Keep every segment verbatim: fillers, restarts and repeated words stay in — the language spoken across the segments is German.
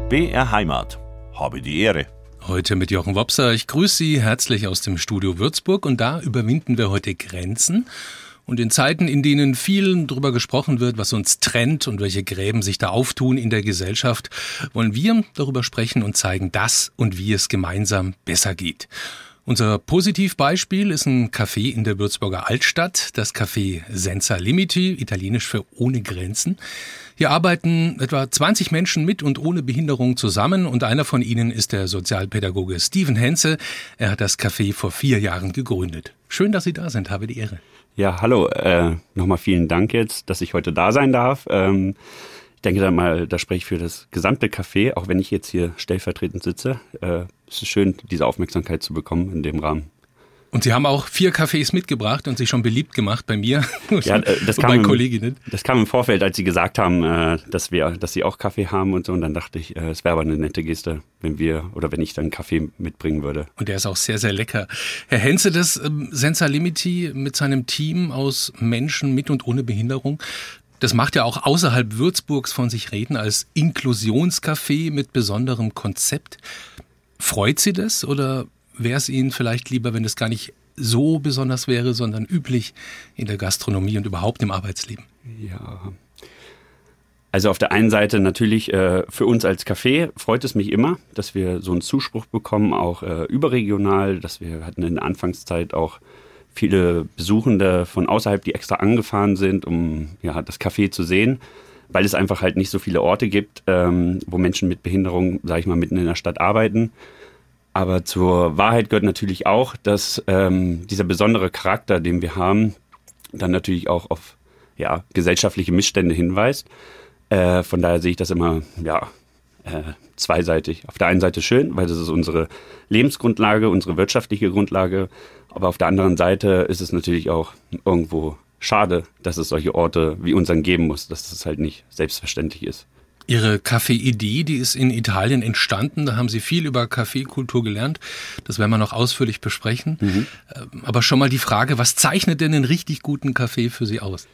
B R Heimat. Habe die Ehre. Heute mit Jochen Wopser. Ich grüße Sie herzlich aus dem Studio Würzburg und da überwinden wir heute Grenzen. Und in Zeiten, in denen viel darüber gesprochen wird, was uns trennt und welche Gräben sich da auftun in der Gesellschaft, wollen wir darüber sprechen und zeigen, dass und wie es gemeinsam besser geht. Unser Positivbeispiel ist ein Café in der Würzburger Altstadt, das Café Senza Limiti, italienisch für ohne Grenzen. Hier arbeiten etwa zwanzig Menschen mit und ohne Behinderung zusammen und einer von ihnen ist der Sozialpädagoge Steven Henze. Er hat das Café vor vier Jahren gegründet. Schön, dass Sie da sind, habe die Ehre. Ja, hallo, äh, nochmal vielen Dank jetzt, dass ich heute da sein darf. Ähm, ich denke dann mal, da spreche ich für das gesamte Café, auch wenn ich jetzt hier stellvertretend sitze. Äh, es ist schön, diese Aufmerksamkeit zu bekommen in dem Rahmen. Und Sie haben auch vier Cafés mitgebracht und sich schon beliebt gemacht bei mir ja, das und kam meinen im, Kolleginnen. Das kam im Vorfeld, als Sie gesagt haben, äh, dass wir, dass Sie auch Kaffee haben und so. Und dann dachte ich, äh, es wäre aber eine nette Geste, wenn wir oder wenn ich dann Kaffee mitbringen würde. Und der ist auch sehr, sehr lecker. Herr Henze, das ähm, Senza Limiti mit seinem Team aus Menschen mit und ohne Behinderung, das macht ja auch außerhalb Würzburgs von sich reden als Inklusionscafé mit besonderem Konzept. Freut Sie das oder wäre es Ihnen vielleicht lieber, wenn es gar nicht so besonders wäre, sondern üblich in der Gastronomie und überhaupt im Arbeitsleben? Ja, also auf der einen Seite natürlich äh, für uns als Café freut es mich immer, dass wir so einen Zuspruch bekommen, auch äh, überregional, dass wir hatten in der Anfangszeit auch viele Besuchende von außerhalb, die extra angefahren sind, um ja das Café zu sehen, weil es einfach halt nicht so viele Orte gibt, ähm, wo Menschen mit Behinderung, sage ich mal, mitten in der Stadt arbeiten. Aber zur Wahrheit gehört natürlich auch, dass ähm, dieser besondere Charakter, den wir haben, dann natürlich auch auf ja, gesellschaftliche Missstände hinweist. Äh, von daher sehe ich das immer ja, äh, zweiseitig. Auf der einen Seite schön, weil das ist unsere Lebensgrundlage, unsere wirtschaftliche Grundlage. Aber auf der anderen Seite ist es natürlich auch irgendwo schade, dass es solche Orte wie unseren geben muss, dass das halt nicht selbstverständlich ist. Ihre Kaffee-Idee, die ist in Italien entstanden. Da haben Sie viel über Kaffeekultur gelernt. Das werden wir noch ausführlich besprechen. Mhm. Aber schon mal die Frage, was zeichnet denn einen richtig guten Kaffee für Sie aus?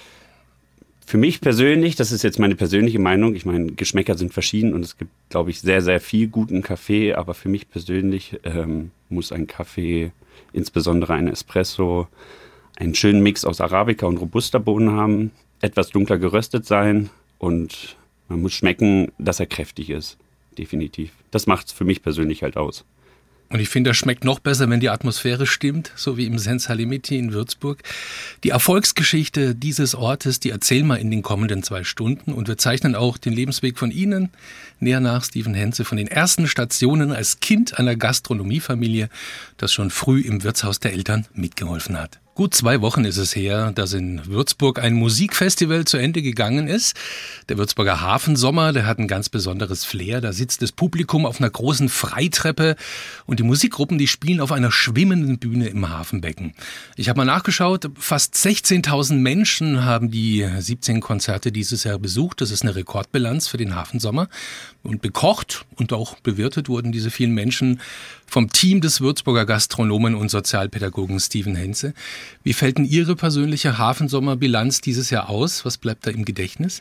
Für mich persönlich, das ist jetzt meine persönliche Meinung, ich meine, Geschmäcker sind verschieden und es gibt, glaube ich, sehr, sehr viel guten Kaffee. Aber für mich persönlich ähm, muss ein Kaffee, insbesondere ein Espresso, einen schönen Mix aus Arabica und Robusta-Bohnen haben, etwas dunkler geröstet sein und man muss schmecken, dass er kräftig ist, definitiv. Das macht es für mich persönlich halt aus. Und ich finde, das schmeckt noch besser, wenn die Atmosphäre stimmt, so wie im Senza Limiti in Würzburg. Die Erfolgsgeschichte dieses Ortes, die erzählen wir in den kommenden zwei Stunden. Und wir zeichnen auch den Lebensweg von Ihnen näher nach, Steven Henze, von den ersten Stationen als Kind einer Gastronomiefamilie, das schon früh im Wirtshaus der Eltern mitgeholfen hat. Gut zwei Wochen ist es her, dass in Würzburg ein Musikfestival zu Ende gegangen ist. Der Würzburger Hafensommer, der hat ein ganz besonderes Flair. Da sitzt das Publikum auf einer großen Freitreppe und die Musikgruppen, die spielen auf einer schwimmenden Bühne im Hafenbecken. Ich habe mal nachgeschaut, fast sechzehntausend Menschen haben die siebzehn Konzerte dieses Jahr besucht. Das ist eine Rekordbilanz für den Hafensommer. Und bekocht und auch bewirtet wurden diese vielen Menschen vom Team des Würzburger Gastronomen und Sozialpädagogen Steven Henze. Wie fällt denn Ihre persönliche Hafensommerbilanz dieses Jahr aus? Was bleibt da im Gedächtnis?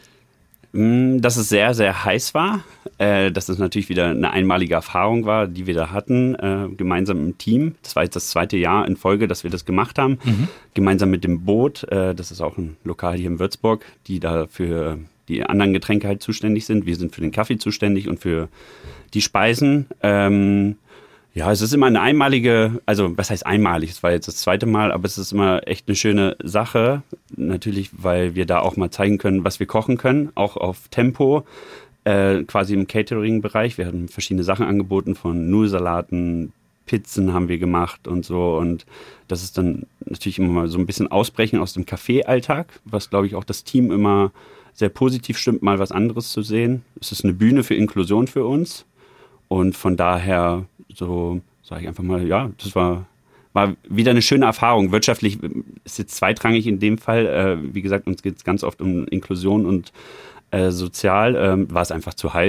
Dass es sehr, sehr heiß war. Dass es natürlich wieder eine einmalige Erfahrung war, die wir da hatten, gemeinsam im Team. Das war jetzt das zweite Jahr in Folge, dass wir das gemacht haben. Mhm. Gemeinsam mit dem Boot. Das ist auch ein Lokal hier in Würzburg, die da für die anderen Getränke halt zuständig sind. Wir sind für den Kaffee zuständig und für die Speisen. Ähm, ja, es ist immer eine einmalige, also was heißt einmalig? Es war jetzt das zweite Mal, aber es ist immer echt eine schöne Sache. Natürlich, weil wir da auch mal zeigen können, was wir kochen können, auch auf Tempo, äh, quasi im Catering-Bereich. Wir haben verschiedene Sachen angeboten, von Nudelsalaten, Pizzen haben wir gemacht und so. Und das ist dann natürlich immer mal so ein bisschen Ausbrechen aus dem Kaffee-Alltag, was, glaube ich, auch das Team immer sehr positiv stimmt, mal was anderes zu sehen. Es ist eine Bühne für Inklusion für uns. Und von daher, so sage ich einfach mal, ja, das war, war wieder eine schöne Erfahrung. Wirtschaftlich ist jetzt zweitrangig in dem Fall. Äh, wie gesagt, uns geht es ganz oft um Inklusion und äh, sozial. Äh, war es einfach zu heiß.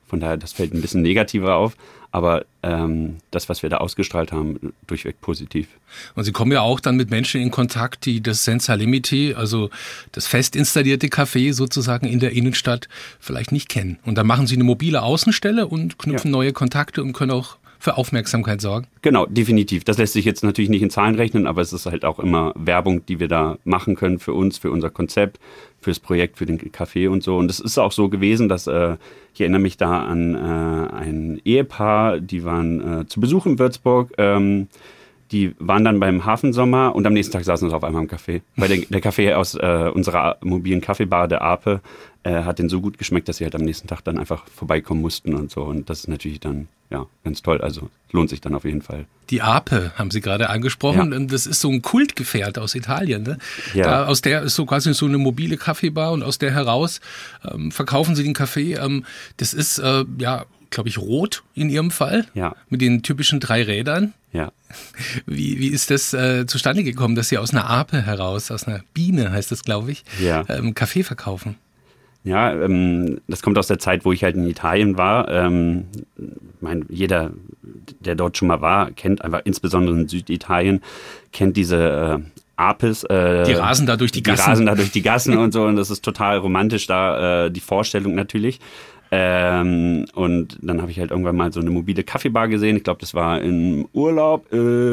Von daher, das fällt ein bisschen negativer auf. Aber ähm, das, was wir da ausgestrahlt haben, durchweg positiv. Und Sie kommen ja auch dann mit Menschen in Kontakt, die das Senzalimity, also das fest installierte Café sozusagen in der Innenstadt, vielleicht nicht kennen. Und dann machen Sie eine mobile Außenstelle und knüpfen ja. neue Kontakte und können auch für Aufmerksamkeit sorgen. Genau, definitiv. Das lässt sich jetzt natürlich nicht in Zahlen rechnen, aber es ist halt auch immer Werbung, die wir da machen können für uns, für unser Konzept, fürs Projekt, für den Café und so. Und es ist auch so gewesen, dass, äh, ich erinnere mich da an äh, ein Ehepaar, die waren äh, zu Besuch in Würzburg, ähm, die waren dann beim Hafensommer und am nächsten Tag saßen sie auf einmal im Café. Weil der, der Kaffee aus äh, unserer mobilen Kaffeebar, der Ape, äh, hat denen so gut geschmeckt, dass sie halt am nächsten Tag dann einfach vorbeikommen mussten und so. Und das ist natürlich dann, ja, ganz toll. Also lohnt sich dann auf jeden Fall. Die Ape haben Sie gerade angesprochen. Ja. Das ist so ein Kultgefährt aus Italien. Ne? Ja. Da, aus der ist so quasi so eine mobile Kaffeebar und aus der heraus ähm, verkaufen Sie den Kaffee. Ähm, das ist, äh, ja, glaube ich, rot in Ihrem Fall. Ja. Mit den typischen drei Rädern. Ja. Wie, wie ist das äh, zustande gekommen, dass Sie aus einer Ape heraus, aus einer Biene heißt das, glaube ich, ja. ähm, Kaffee verkaufen? Ja, ähm, das kommt aus der Zeit, wo ich halt in Italien war. Ähm, mein, jeder, der dort schon mal war, kennt einfach, insbesondere in Süditalien, kennt diese äh, Apes. Äh, die rasen da durch die Gassen. Die rasen da durch die Gassen und so und das ist total romantisch da, äh, die Vorstellung natürlich. Ähm, und dann habe ich halt irgendwann mal so eine mobile Kaffeebar gesehen. Ich glaube, das war im Urlaub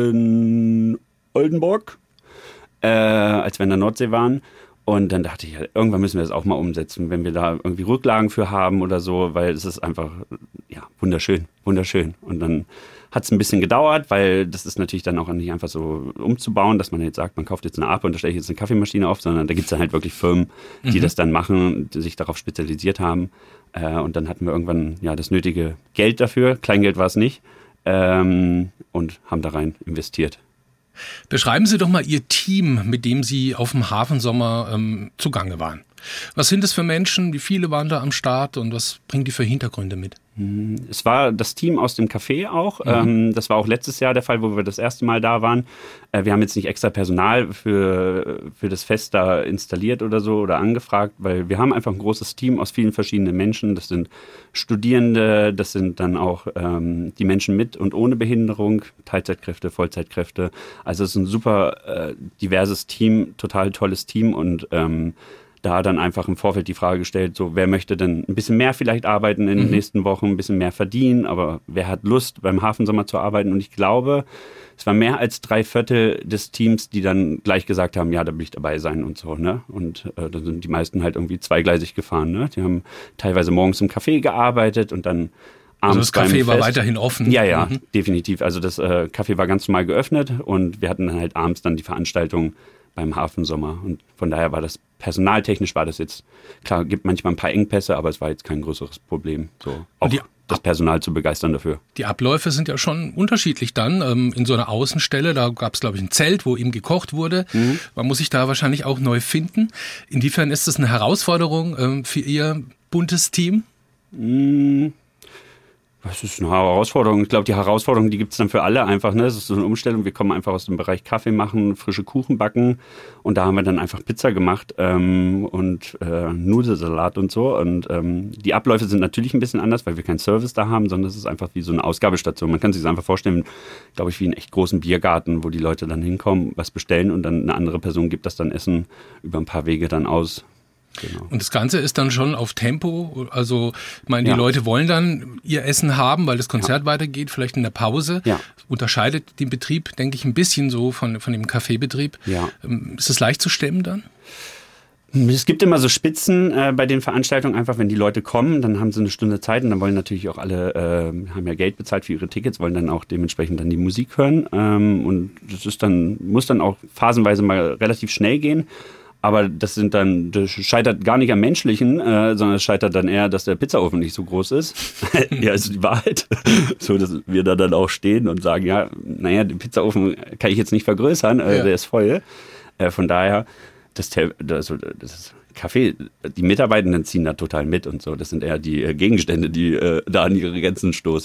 in Oldenburg, äh, als wir in der Nordsee waren. Und dann dachte ich, irgendwann müssen wir das auch mal umsetzen, wenn wir da irgendwie Rücklagen für haben oder so, weil es ist einfach, ja, wunderschön, wunderschön. Und dann hat es ein bisschen gedauert, weil das ist natürlich dann auch nicht einfach so umzubauen, dass man jetzt sagt, man kauft jetzt eine Ape und da stelle ich jetzt eine Kaffeemaschine auf, sondern da gibt es dann halt wirklich Firmen, die mhm. das dann machen, die sich darauf spezialisiert haben. Äh, und dann hatten wir irgendwann ja das nötige Geld dafür, Kleingeld war es nicht, ähm, und haben da rein investiert. Beschreiben Sie doch mal Ihr Team, mit dem Sie auf dem Hafensommer ähm, zugange waren. Was sind das für Menschen? Wie viele waren da am Start und was bringen die für Hintergründe mit? Es war das Team aus dem Café auch. Mhm. Das war auch letztes Jahr der Fall, wo wir das erste Mal da waren. Wir haben jetzt nicht extra Personal für, für das Fest da installiert oder so oder angefragt, weil wir haben einfach ein großes Team aus vielen verschiedenen Menschen. Das sind Studierende, das sind dann auch ähm, die Menschen mit und ohne Behinderung, Teilzeitkräfte, Vollzeitkräfte. Also es ist ein super äh, diverses Team, total tolles Team und ähm, da dann einfach im Vorfeld die Frage gestellt, so wer möchte denn ein bisschen mehr vielleicht arbeiten in den mhm. nächsten Wochen, ein bisschen mehr verdienen, aber wer hat Lust beim Hafensommer zu arbeiten? Und ich glaube, es war mehr als drei Viertel des Teams, die dann gleich gesagt haben, ja, da will ich dabei sein und so, ne? Und äh, da sind die meisten halt irgendwie zweigleisig gefahren, ne? Die haben teilweise morgens im Café gearbeitet und dann abends. Also das Café war weiterhin offen? Ja, ja, mhm. definitiv. Also das äh, Café war ganz normal geöffnet und wir hatten dann halt abends dann die Veranstaltung beim Hafensommer. Und von daher war das personaltechnisch war das jetzt, klar, gibt manchmal ein paar Engpässe, aber es war jetzt kein größeres Problem, so auch die, das Personal zu begeistern dafür. Die Abläufe sind ja schon unterschiedlich dann. Ähm, in so einer Außenstelle, da gab es, glaube ich, ein Zelt, wo eben gekocht wurde. Mhm. Man muss sich da wahrscheinlich auch neu finden. Inwiefern ist das eine Herausforderung ähm, für Ihr buntes Team? Mhm. Das ist eine Herausforderung. Ich glaube, die Herausforderung, die gibt es dann für alle einfach. Ne? Es ist so eine Umstellung. Wir kommen einfach aus dem Bereich Kaffee machen, frische Kuchen backen. Und da haben wir dann einfach Pizza gemacht ähm, und äh, Nudelsalat und so. Und ähm, die Abläufe sind natürlich ein bisschen anders, weil wir keinen Service da haben, sondern es ist einfach wie so eine Ausgabestation. Man kann sich das einfach vorstellen, glaube ich, wie einen echt großen Biergarten, wo die Leute dann hinkommen, was bestellen und dann eine andere Person gibt das dann Essen über ein paar Wege dann aus. Genau. Und das Ganze ist dann schon auf Tempo, also ich meine, die ja. Leute wollen dann ihr Essen haben, weil das Konzert ja. weitergeht, vielleicht in der Pause. Ja. Unterscheidet den Betrieb, denke ich, ein bisschen so von, von dem Kaffeebetrieb. Ja. Ist es leicht zu stemmen dann? Es gibt immer so Spitzen äh, bei den Veranstaltungen, einfach wenn die Leute kommen, dann haben sie eine Stunde Zeit und dann wollen natürlich auch alle, äh, haben ja Geld bezahlt für ihre Tickets, wollen dann auch dementsprechend dann die Musik hören ähm, und das ist dann, muss dann auch phasenweise mal relativ schnell gehen. Aber das sind dann, das scheitert gar nicht am Menschlichen, äh, sondern es scheitert dann eher, dass der Pizzaofen nicht so groß ist. Ja, ist die Wahrheit. So, dass wir da dann auch stehen und sagen, ja, naja, den Pizzaofen kann ich jetzt nicht vergrößern, äh, ja. der ist voll. Äh, von daher, das, das, das Café, die Mitarbeitenden ziehen da total mit und so. Das sind eher die äh, Gegenstände, die äh, da an ihre Grenzen stoßen.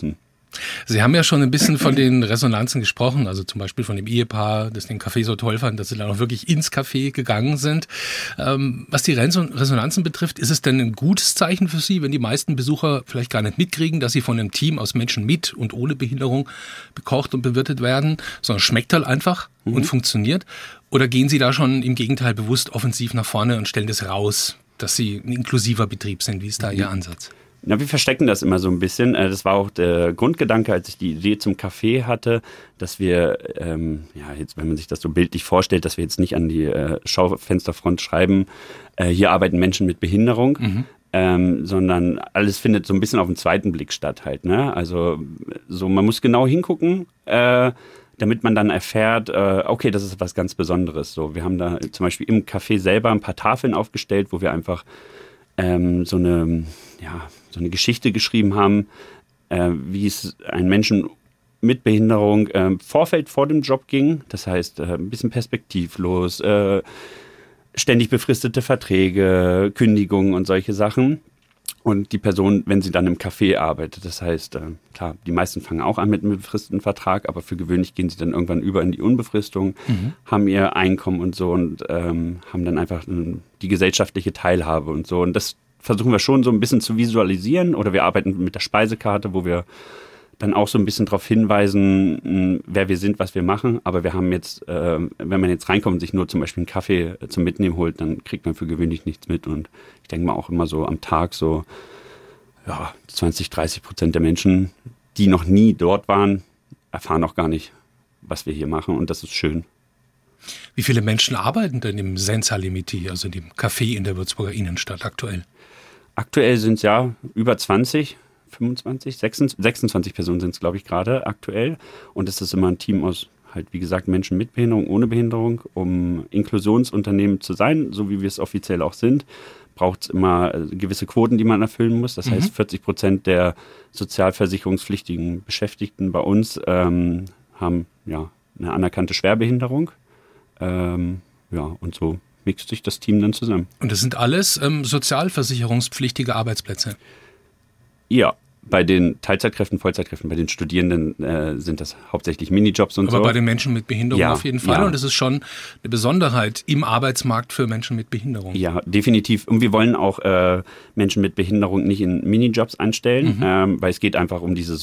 Sie haben ja schon ein bisschen von den Resonanzen gesprochen, also zum Beispiel von dem Ehepaar, das den Café so toll fand, dass sie dann auch wirklich ins Café gegangen sind. Ähm, was die Resonanzen betrifft, ist es denn ein gutes Zeichen für Sie, wenn die meisten Besucher vielleicht gar nicht mitkriegen, dass sie von einem Team aus Menschen mit und ohne Behinderung bekocht und bewirtet werden, sondern schmeckt halt einfach mhm. und funktioniert? Oder gehen Sie da schon im Gegenteil bewusst offensiv nach vorne und stellen das raus, dass Sie ein inklusiver Betrieb sind? Wie ist da mhm. Ihr Ansatz? Na, wir verstecken das immer so ein bisschen. Das war auch der Grundgedanke, als ich die Idee zum Café hatte, dass wir, ähm, ja, jetzt, wenn man sich das so bildlich vorstellt, dass wir jetzt nicht an die äh, Schaufensterfront schreiben, äh, hier arbeiten Menschen mit Behinderung, mhm. ähm, sondern alles findet so ein bisschen auf den zweiten Blick statt halt, ne? Also, so, man muss genau hingucken, äh, damit man dann erfährt, äh, okay, das ist was ganz Besonderes. So, wir haben da zum Beispiel im Café selber ein paar Tafeln aufgestellt, wo wir einfach ähm, so eine, ja, so eine Geschichte geschrieben haben, äh, wie es einem Menschen mit Behinderung äh, im Vorfeld vor dem Job ging. Das heißt, äh, ein bisschen perspektivlos, äh, ständig befristete Verträge, Kündigungen und solche Sachen. Und die Person, wenn sie dann im Café arbeitet, das heißt, äh, klar, die meisten fangen auch an mit einem befristeten Vertrag, aber für gewöhnlich gehen sie dann irgendwann über in die Unbefristung, mhm. haben ihr Einkommen und so und ähm, haben dann einfach äh, die gesellschaftliche Teilhabe und so. Und das versuchen wir schon so ein bisschen zu visualisieren, oder wir arbeiten mit der Speisekarte, wo wir dann auch so ein bisschen darauf hinweisen, wer wir sind, was wir machen. Aber wir haben jetzt, äh, wenn man jetzt reinkommt und sich nur zum Beispiel einen Kaffee zum Mitnehmen holt, dann kriegt man für gewöhnlich nichts mit. Und ich denke mal auch immer so am Tag so, ja, zwanzig, dreißig Prozent der Menschen, die noch nie dort waren, erfahren auch gar nicht, was wir hier machen. Und das ist schön. Wie viele Menschen arbeiten denn im Sensalimity, also dem Café in der Würzburger Innenstadt aktuell? Aktuell sind es ja über zwanzig, fünfundzwanzig, sechsundzwanzig Personen sind es, glaube ich, gerade aktuell. Und es ist immer ein Team aus, halt wie gesagt, Menschen mit Behinderung, ohne Behinderung. Um Inklusionsunternehmen zu sein, so wie wir es offiziell auch sind, braucht es immer gewisse Quoten, die man erfüllen muss. Das mhm. heißt, vierzig Prozent der sozialversicherungspflichtigen Beschäftigten bei uns ähm, haben ja eine anerkannte Schwerbehinderung. Ähm, ja, und so mixt sich das Team dann zusammen. Und das sind alles ähm, sozialversicherungspflichtige Arbeitsplätze? Ja, bei den Teilzeitkräften, Vollzeitkräften, bei den Studierenden äh, sind das hauptsächlich Minijobs und Aber so. Aber bei den Menschen mit Behinderung ja, auf jeden Fall. Ja. Und das ist schon eine Besonderheit im Arbeitsmarkt für Menschen mit Behinderung. Ja, definitiv. Und wir wollen auch äh, Menschen mit Behinderung nicht in Minijobs anstellen, mhm. ähm, weil es geht einfach um diese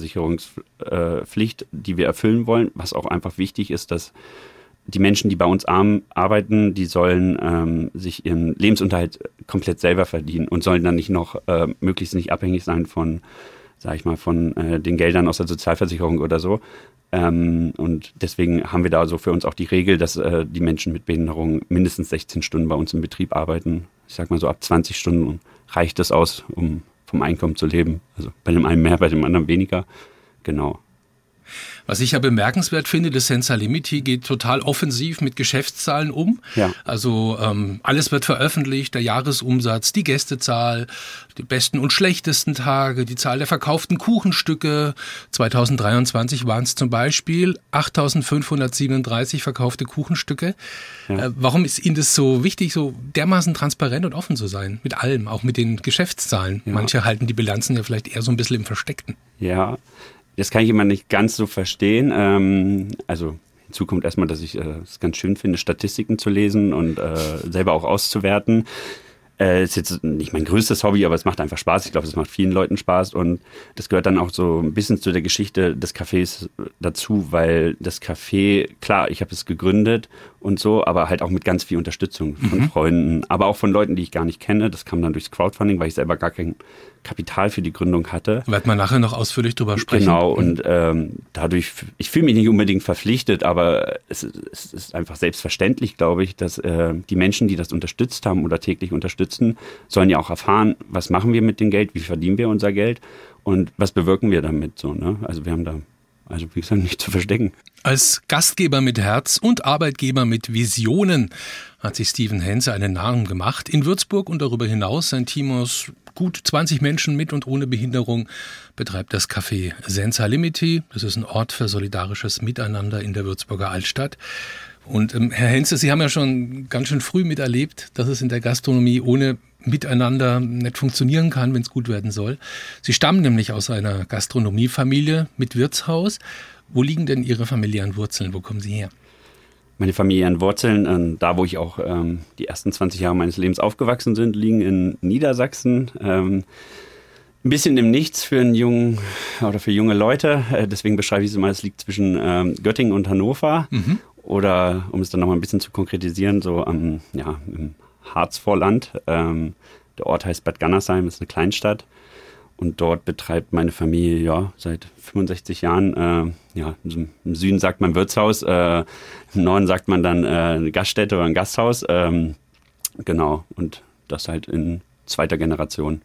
Sozialversicherungspflicht, äh, die wir erfüllen wollen. Was auch einfach wichtig ist, dass die Menschen, die bei uns arm arbeiten, die sollen ähm, sich ihren Lebensunterhalt komplett selber verdienen und sollen dann nicht noch äh, möglichst nicht abhängig sein von, sag ich mal, von äh, den Geldern aus der Sozialversicherung oder so. Ähm, und deswegen haben wir da so für uns auch die Regel, dass äh, die Menschen mit Behinderung mindestens sechzehn Stunden bei uns im Betrieb arbeiten. Ich sag mal so ab zwanzig Stunden reicht das aus, um vom Einkommen zu leben. Also bei dem einen mehr, bei dem anderen weniger. Genau. Was ich ja bemerkenswert finde, das Sensalimity geht total offensiv mit Geschäftszahlen um. Ja. Also ähm, alles wird veröffentlicht, der Jahresumsatz, die Gästezahl, die besten und schlechtesten Tage, die Zahl der verkauften Kuchenstücke. zweitausenddreiundzwanzig waren es zum Beispiel achttausendfünfhundertsiebenunddreißig verkaufte Kuchenstücke. Ja. Äh, warum ist Ihnen das so wichtig, so dermaßen transparent und offen zu sein? Mit allem, auch mit den Geschäftszahlen. Ja. Manche halten die Bilanzen ja vielleicht eher so ein bisschen im Versteckten. Ja, das kann ich immer nicht ganz so verstehen. Ähm, also hinzu kommt erstmal, dass ich äh, es ganz schön finde, Statistiken zu lesen und äh, selber auch auszuwerten. Äh, ist jetzt nicht mein größtes Hobby, aber es macht einfach Spaß. Ich glaube, es macht vielen Leuten Spaß und das gehört dann auch so ein bisschen zu der Geschichte des Cafés dazu, weil das Café, klar, ich habe es gegründet und so, aber halt auch mit ganz viel Unterstützung von mhm. Freunden, aber auch von Leuten, die ich gar nicht kenne. Das kam dann durchs Crowdfunding, weil ich selber gar kein Kapital für die Gründung hatte. Werden wir nachher noch ausführlich drüber sprechen. Genau, und ähm, dadurch, ich fühle mich nicht unbedingt verpflichtet, aber es, es ist einfach selbstverständlich, glaube ich, dass äh, die Menschen, die das unterstützt haben oder täglich unterstützen, sollen ja auch erfahren, was machen wir mit dem Geld, wie verdienen wir unser Geld und was bewirken wir damit so, ne? Also wir haben da, also wie gesagt, nicht zu verstecken. Als Gastgeber mit Herz und Arbeitgeber mit Visionen hat sich Steven Hense einen Namen gemacht. In Würzburg und darüber hinaus sein Team aus gut zwanzig Menschen mit und ohne Behinderung betreibt das Café Sensalimity. Das ist ein Ort für solidarisches Miteinander in der Würzburger Altstadt, Und ähm, Herr Henze, Sie haben ja schon ganz schön früh miterlebt, dass es in der Gastronomie ohne Miteinander nicht funktionieren kann, wenn es gut werden soll. Sie stammen nämlich aus einer Gastronomiefamilie mit Wirtshaus. Wo liegen denn Ihre familiären Wurzeln? Wo kommen Sie her? Meine familiären Wurzeln, äh, da wo ich auch ähm, die ersten zwanzig Jahre meines Lebens aufgewachsen sind, liegen in Niedersachsen. Ähm, ein bisschen im Nichts für einen jungen oder für junge Leute. Äh, deswegen beschreibe ich es immer, es liegt zwischen ähm, Göttingen und Hannover. Mhm. Oder, um es dann nochmal ein bisschen zu konkretisieren, so am, ja, im Harzvorland. Ähm, der Ort heißt Bad Gannersheim, ist eine Kleinstadt. Und dort betreibt meine Familie ja seit fünfundsechzig Jahren, äh, ja, im Süden sagt man Wirtshaus, äh, im Norden sagt man dann äh, eine Gaststätte oder ein Gasthaus. Ähm, genau, und das halt in zweiter Generation.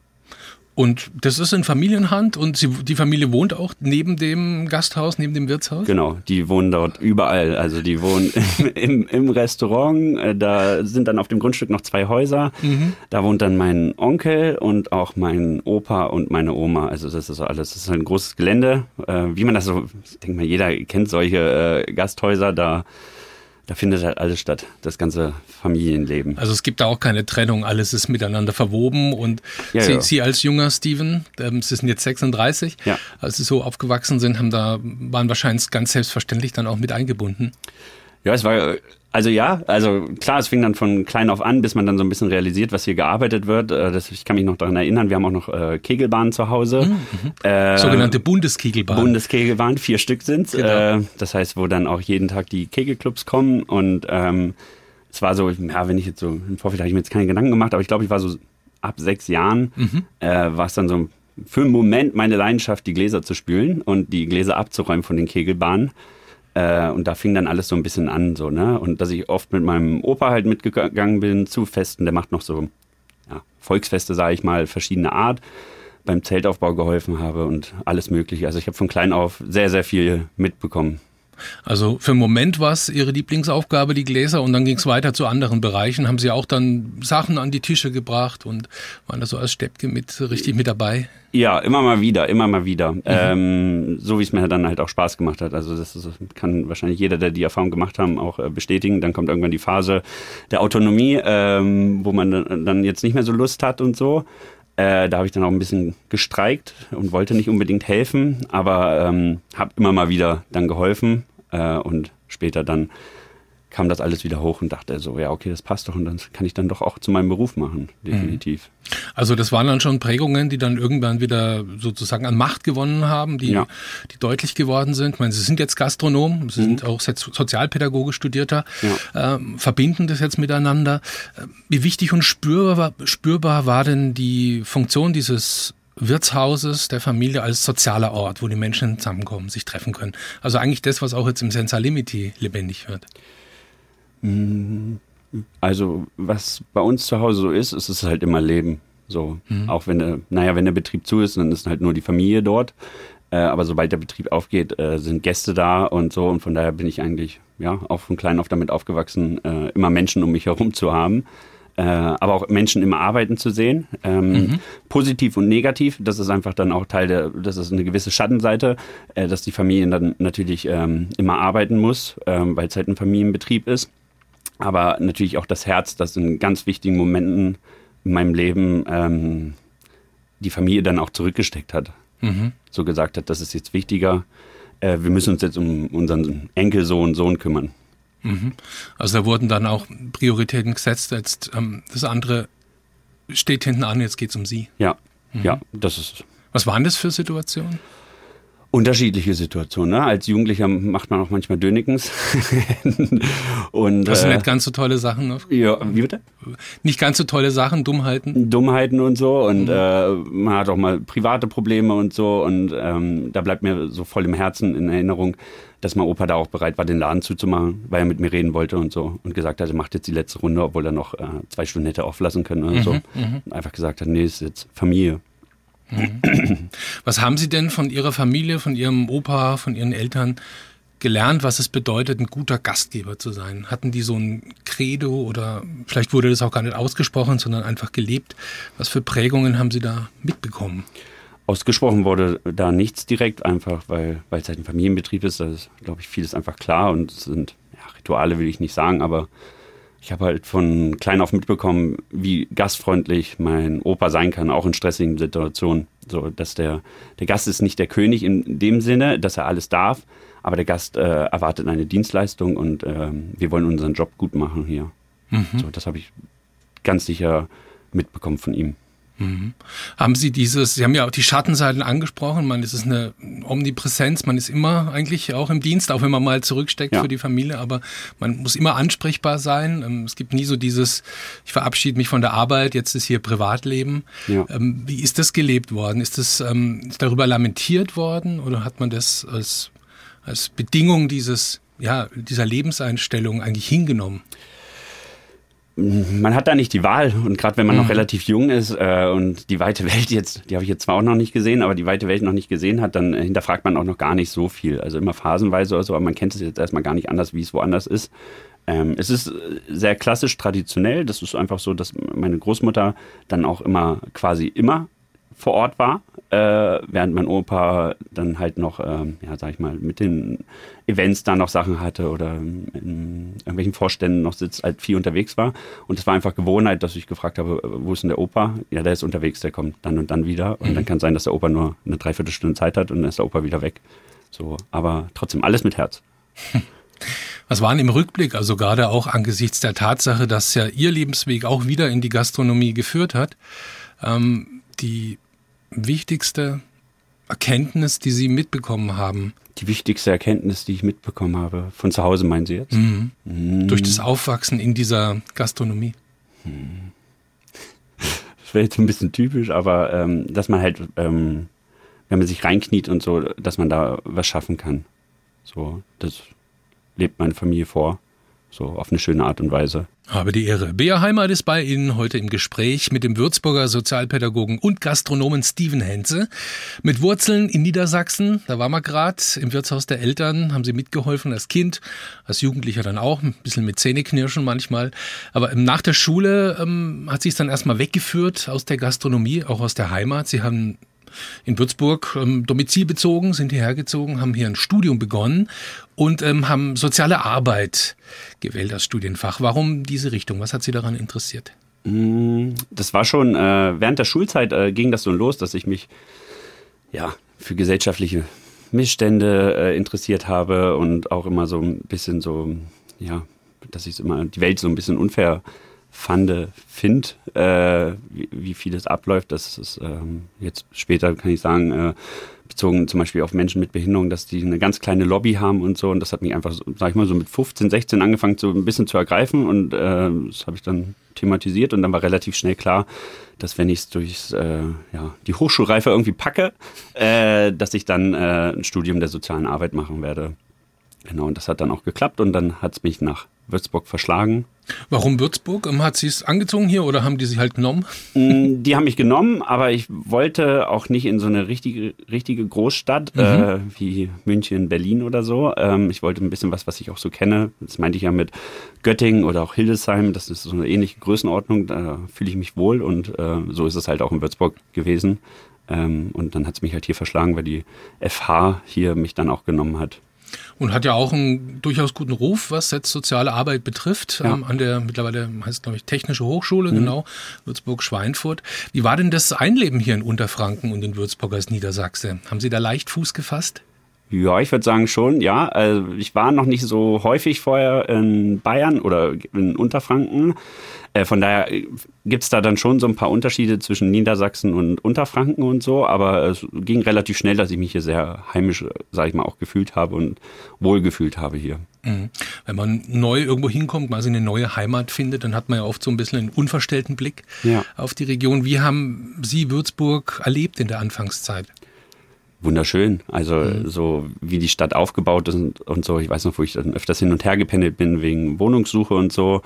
Und das ist in Familienhand und Sie, die Familie wohnt auch neben dem Gasthaus, neben dem Wirtshaus? Genau, die wohnen dort überall. Also die wohnen im, im Restaurant, da sind dann auf dem Grundstück noch zwei Häuser. Mhm. Da wohnt dann mein Onkel und auch mein Opa und meine Oma. Also das ist alles, das ist ein großes Gelände. Wie man das so, ich denke mal, jeder kennt solche Gasthäuser, da Da findet halt alles statt, das ganze Familienleben. Also es gibt da auch keine Trennung, alles ist miteinander verwoben. Und ja, Sie, ja. Sie als junger Steven, ähm, Sie sind jetzt sechsunddreißig, ja. als Sie so aufgewachsen sind, haben da, waren wahrscheinlich ganz selbstverständlich dann auch mit eingebunden. Ja, es war, also ja, also klar, es fing dann von klein auf an, bis man dann so ein bisschen realisiert, was hier gearbeitet wird. Das, ich kann mich noch daran erinnern, wir haben auch noch äh, Kegelbahnen zu Hause. Mhm. Äh, Sogenannte Bundeskegelbahnen. Bundeskegelbahnen, vier Stück sind's. Genau. Äh, das heißt, wo dann auch jeden Tag die Kegelclubs kommen. Und ähm, es war so, ja, wenn ich jetzt so, im Vorfeld habe ich mir jetzt keine Gedanken gemacht, aber ich glaube, ich war so ab sechs Jahren, mhm. äh, war es dann so für einen Moment meine Leidenschaft, die Gläser zu spülen und die Gläser abzuräumen von den Kegelbahnen. Äh, und da fing dann alles so ein bisschen an, so, ne? Und dass ich oft mit meinem Opa halt mitgegangen bin zu Festen, der macht noch so, ja, Volksfeste, sage ich mal, verschiedener Art, beim Zeltaufbau geholfen habe und alles Mögliche. Also ich habe von klein auf sehr, sehr viel mitbekommen. Also für einen Moment war es Ihre Lieblingsaufgabe, die Gläser, und dann ging es weiter zu anderen Bereichen. Haben Sie auch dann Sachen an die Tische gebracht und waren da so als Steppke mit, richtig mit dabei? Ja, immer mal wieder, immer mal wieder. Mhm. Ähm, so wie es mir dann halt auch Spaß gemacht hat. Also das ist, kann wahrscheinlich jeder, der die Erfahrung gemacht haben, auch äh, bestätigen. Dann kommt irgendwann die Phase der Autonomie, ähm, wo man dann jetzt nicht mehr so Lust hat und so. Äh, da habe ich dann auch ein bisschen gestreikt und wollte nicht unbedingt helfen, aber ähm, habe immer mal wieder dann geholfen. Äh, und später dann kam das alles wieder hoch und dachte so, ja okay, das passt doch und dann kann ich dann doch auch zu meinem Beruf machen, definitiv. Also das waren dann schon Prägungen, die dann irgendwann wieder sozusagen an Macht gewonnen haben, die, ja. die deutlich geworden sind. Ich meine, Sie sind jetzt Gastronom, Sie mhm. sind auch Sozialpädagoge Studierter, ja. ähm, verbinden das jetzt miteinander. Wie wichtig und spürbar, spürbar war denn die Funktion dieses Wirtshauses der Familie als sozialer Ort, wo die Menschen zusammenkommen, sich treffen können? Also eigentlich das, was auch jetzt im Sensalimity lebendig wird. Also was bei uns zu Hause so ist, ist es halt immer Leben. So, mhm. auch wenn der, naja, wenn der Betrieb zu ist, dann ist halt nur die Familie dort. Äh, aber sobald der Betrieb aufgeht, äh, sind Gäste da und so. Und von daher bin ich eigentlich ja auch von klein auf damit aufgewachsen, äh, immer Menschen um mich herum zu haben. Äh, aber auch Menschen immer arbeiten zu sehen, ähm, mhm. positiv und negativ, das ist einfach dann auch Teil der, das ist eine gewisse Schattenseite, äh, dass die Familie dann natürlich ähm, immer arbeiten muss, ähm, weil es halt ein Familienbetrieb ist, aber natürlich auch das Herz, das in ganz wichtigen Momenten in meinem Leben ähm, die Familie dann auch zurückgesteckt hat, mhm. so gesagt hat, das ist jetzt wichtiger, äh, wir müssen uns jetzt um unseren Enkelsohn, Sohn kümmern. Also da wurden dann auch Prioritäten gesetzt, jetzt ähm, das andere steht hinten an, jetzt geht's um Sie. Ja, mhm. ja, das ist. Was waren das für Situationen? Unterschiedliche Situationen. Ne? Als Jugendlicher macht man auch manchmal Dönikens. Und, das sind äh, nicht ganz so tolle Sachen. Ne? Ja, wie bitte? Nicht ganz so tolle Sachen, Dummheiten. Dummheiten und so. Und mhm. äh, man hat auch mal private Probleme und so. Und ähm, da bleibt mir so voll im Herzen in Erinnerung, dass mein Opa da auch bereit war, den Laden zuzumachen, weil er mit mir reden wollte und so. Und gesagt hat, er macht jetzt die letzte Runde, obwohl er noch äh, zwei Stunden hätte auflassen können oder mhm. so. Mhm. Einfach gesagt hat, nee, ist jetzt Familie. Was haben Sie denn von Ihrer Familie, von Ihrem Opa, von Ihren Eltern gelernt, was es bedeutet, ein guter Gastgeber zu sein? Hatten die so ein Credo oder vielleicht wurde das auch gar nicht ausgesprochen, sondern einfach gelebt? Was für Prägungen haben Sie da mitbekommen? Ausgesprochen wurde da nichts direkt, einfach weil weil es halt ein Familienbetrieb ist. Da ist, glaube ich, vieles einfach klar und es sind ja, Rituale will ich nicht sagen, aber ich habe halt von klein auf mitbekommen, wie gastfreundlich mein Opa sein kann, auch in stressigen Situationen. So, dass der, der Gast ist nicht der König in dem Sinne, dass er alles darf, aber der Gast äh, erwartet eine Dienstleistung und äh, wir wollen unseren Job gut machen hier. Mhm. So, das habe ich ganz sicher mitbekommen von ihm. Mhm. Haben Sie dieses, Sie haben ja auch die Schattenseiten angesprochen, man, es ist eine Omnipräsenz, man ist immer eigentlich auch im Dienst, auch wenn man mal zurücksteckt ja. für die Familie, aber man muss immer ansprechbar sein. Es gibt nie so dieses, ich verabschiede mich von der Arbeit, jetzt ist hier Privatleben. Ja. Wie ist das gelebt worden? Ist das ist darüber lamentiert worden oder hat man das als, als Bedingung dieses, ja, dieser Lebenseinstellung eigentlich hingenommen? Man hat da nicht die Wahl und gerade wenn man mhm. noch relativ jung ist äh, und die weite Welt jetzt, die habe ich jetzt zwar auch noch nicht gesehen, aber die weite Welt noch nicht gesehen hat, dann äh, hinterfragt man auch noch gar nicht so viel. Also immer phasenweise oder so, aber man kennt es jetzt erstmal gar nicht anders, wie es woanders ist. Ähm, es ist sehr klassisch traditionell, das ist einfach so, dass meine Großmutter dann auch immer quasi immer vor Ort war, äh, während mein Opa dann halt noch, ähm, ja, sag ich mal, mit den Events da noch Sachen hatte oder in irgendwelchen Vorständen noch sitzt, halt viel unterwegs war. Und es war einfach Gewohnheit, dass ich gefragt habe, wo ist denn der Opa? Ja, der ist unterwegs, der kommt dann und dann wieder. Und dann kann es sein, dass der Opa nur eine Dreiviertelstunde Zeit hat und dann ist der Opa wieder weg. So, aber trotzdem alles mit Herz. Was waren im Rückblick, also gerade auch angesichts der Tatsache, dass ja Ihr Lebensweg auch wieder in die Gastronomie geführt hat, ähm, die wichtigste Erkenntnis, die Sie mitbekommen haben? Die wichtigste Erkenntnis, die ich mitbekommen habe, von zu Hause, meinen Sie jetzt? Mhm. Mhm. Durch das Aufwachsen in dieser Gastronomie. Mhm. Das wäre jetzt ein bisschen typisch, aber ähm, dass man halt, ähm, wenn man sich reinkniet und so, dass man da was schaffen kann. So, das lebt meine Familie vor. So auf eine schöne Art und Weise. Habe die Ehre. Bea Heimat ist bei Ihnen heute im Gespräch mit dem Würzburger Sozialpädagogen und Gastronomen Steven Henze. Mit Wurzeln in Niedersachsen, da waren wir gerade im Wirtshaus der Eltern, haben Sie mitgeholfen als Kind, als Jugendlicher dann auch, ein bisschen mit Zähneknirschen manchmal. Aber nach der Schule ähm, hat sie es dann erstmal weggeführt aus der Gastronomie, auch aus der Heimat. Sie haben in Würzburg ähm, Domizil bezogen, sind hierher gezogen, haben hier ein Studium begonnen und ähm, haben soziale Arbeit gewählt als Studienfach. Warum diese Richtung? Was hat Sie daran interessiert? Das war schon, äh, während der Schulzeit äh, ging das so los, dass ich mich ja für gesellschaftliche Missstände äh, interessiert habe und auch immer so ein bisschen so, ja, dass ich immer die Welt so ein bisschen unfair fand, finde, äh, wie, wie vieles abläuft. Das ist ähm, jetzt später, kann ich sagen, äh, bezogen zum Beispiel auf Menschen mit Behinderung, dass die eine ganz kleine Lobby haben und so. Und das hat mich einfach, sag ich mal, so mit fünfzehn, sechzehn angefangen, so ein bisschen zu ergreifen. Und äh, das habe ich dann thematisiert. Und dann war relativ schnell klar, dass wenn ich es durch äh, ja, die Hochschulreife irgendwie packe, äh, dass ich dann äh, ein Studium der sozialen Arbeit machen werde. Genau, und das hat dann auch geklappt. Und dann hat es mich nach Würzburg verschlagen. Warum Würzburg? Hat sie es angezogen hier oder haben die sich halt genommen? Die haben mich genommen, aber ich wollte auch nicht in so eine richtige, richtige Großstadt mhm. äh, wie München, Berlin oder so. Ähm, ich wollte ein bisschen was, was ich auch so kenne. Das meinte ich ja mit Göttingen oder auch Hildesheim. Das ist so eine ähnliche Größenordnung. Da fühle ich mich wohl und äh, so ist es halt auch in Würzburg gewesen. Ähm, und dann hat es mich halt hier verschlagen, weil die F H hier mich dann auch genommen hat. Und hat ja auch einen durchaus guten Ruf, was jetzt soziale Arbeit betrifft, ja. ähm, an der mittlerweile heißt, glaube ich, Technische Hochschule, mhm. genau, Würzburg-Schweinfurt. Wie war denn das Einleben hier in Unterfranken und in Würzburg als Niedersachse? Haben Sie da leicht Fuß gefasst? Ja, ich würde sagen schon, ja. Also ich war noch nicht so häufig vorher in Bayern oder in Unterfranken. Äh, von daher gibt's da dann schon so ein paar Unterschiede zwischen Niedersachsen und Unterfranken und so. Aber es ging relativ schnell, dass ich mich hier sehr heimisch, sage ich mal, auch gefühlt habe und wohlgefühlt habe hier. Mhm. Wenn man neu irgendwo hinkommt, mal so eine neue Heimat findet, dann hat man ja oft so ein bisschen einen unverstellten Blick ja. auf die Region. Wie haben Sie Würzburg erlebt in der Anfangszeit? Wunderschön, also mhm. so wie die Stadt aufgebaut ist und, und so. Ich weiß noch, wo ich dann öfters hin und her gependelt bin wegen Wohnungssuche und so.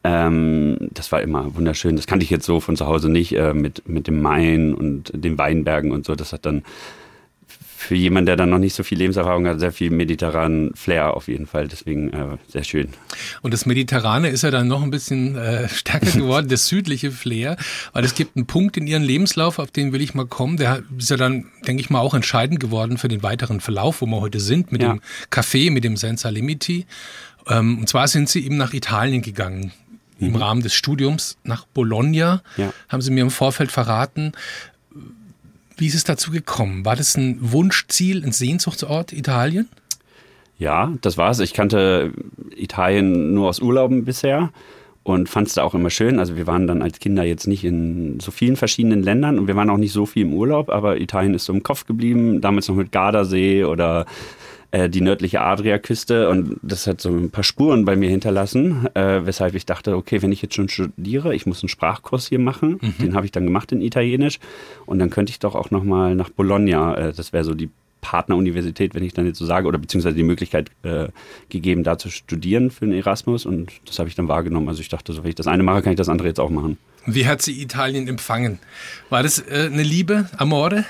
Ähm, das war immer wunderschön. Das kannte ich jetzt so von zu Hause nicht äh, mit, mit dem Main und den Weinbergen und so. Das hat dann für jemanden, der dann noch nicht so viel Lebenserfahrung hat, sehr viel mediterranen Flair auf jeden Fall. Deswegen äh, sehr schön. Und das Mediterrane ist ja dann noch ein bisschen äh, stärker geworden, das südliche Flair, weil es gibt einen Punkt in Ihrem Lebenslauf, auf den will ich mal kommen, der ist ja dann, denke ich mal, auch entscheidend geworden für den weiteren Verlauf, wo wir heute sind, mit ja. dem Café, mit dem Senza Limiti. Ähm, und zwar sind Sie eben nach Italien gegangen, mhm. im Rahmen des Studiums, nach Bologna, ja. haben Sie mir im Vorfeld verraten. Wie ist es dazu gekommen? War das ein Wunschziel, ein Sehnsuchtsort, Italien? Ja, das war's. Ich kannte Italien nur aus Urlauben bisher und fand es da auch immer schön. Also wir waren dann als Kinder jetzt nicht in so vielen verschiedenen Ländern und wir waren auch nicht so viel im Urlaub, aber Italien ist so im Kopf geblieben, damals noch mit Gardasee oder äh, die nördliche Adriaküste, und das hat so ein paar Spuren bei mir hinterlassen, äh, weshalb ich dachte, okay, wenn ich jetzt schon studiere, ich muss einen Sprachkurs hier machen, mhm. den habe ich dann gemacht in Italienisch, und dann könnte ich doch auch nochmal nach Bologna, äh, das wäre so die Partneruniversität, wenn ich dann jetzt so sage, oder beziehungsweise die Möglichkeit äh, gegeben, da zu studieren für den Erasmus, und das habe ich dann wahrgenommen. Also ich dachte, so, wenn ich das eine mache, kann ich das andere jetzt auch machen. Wie hat Sie Italien empfangen? War das äh, eine Liebe, Amore?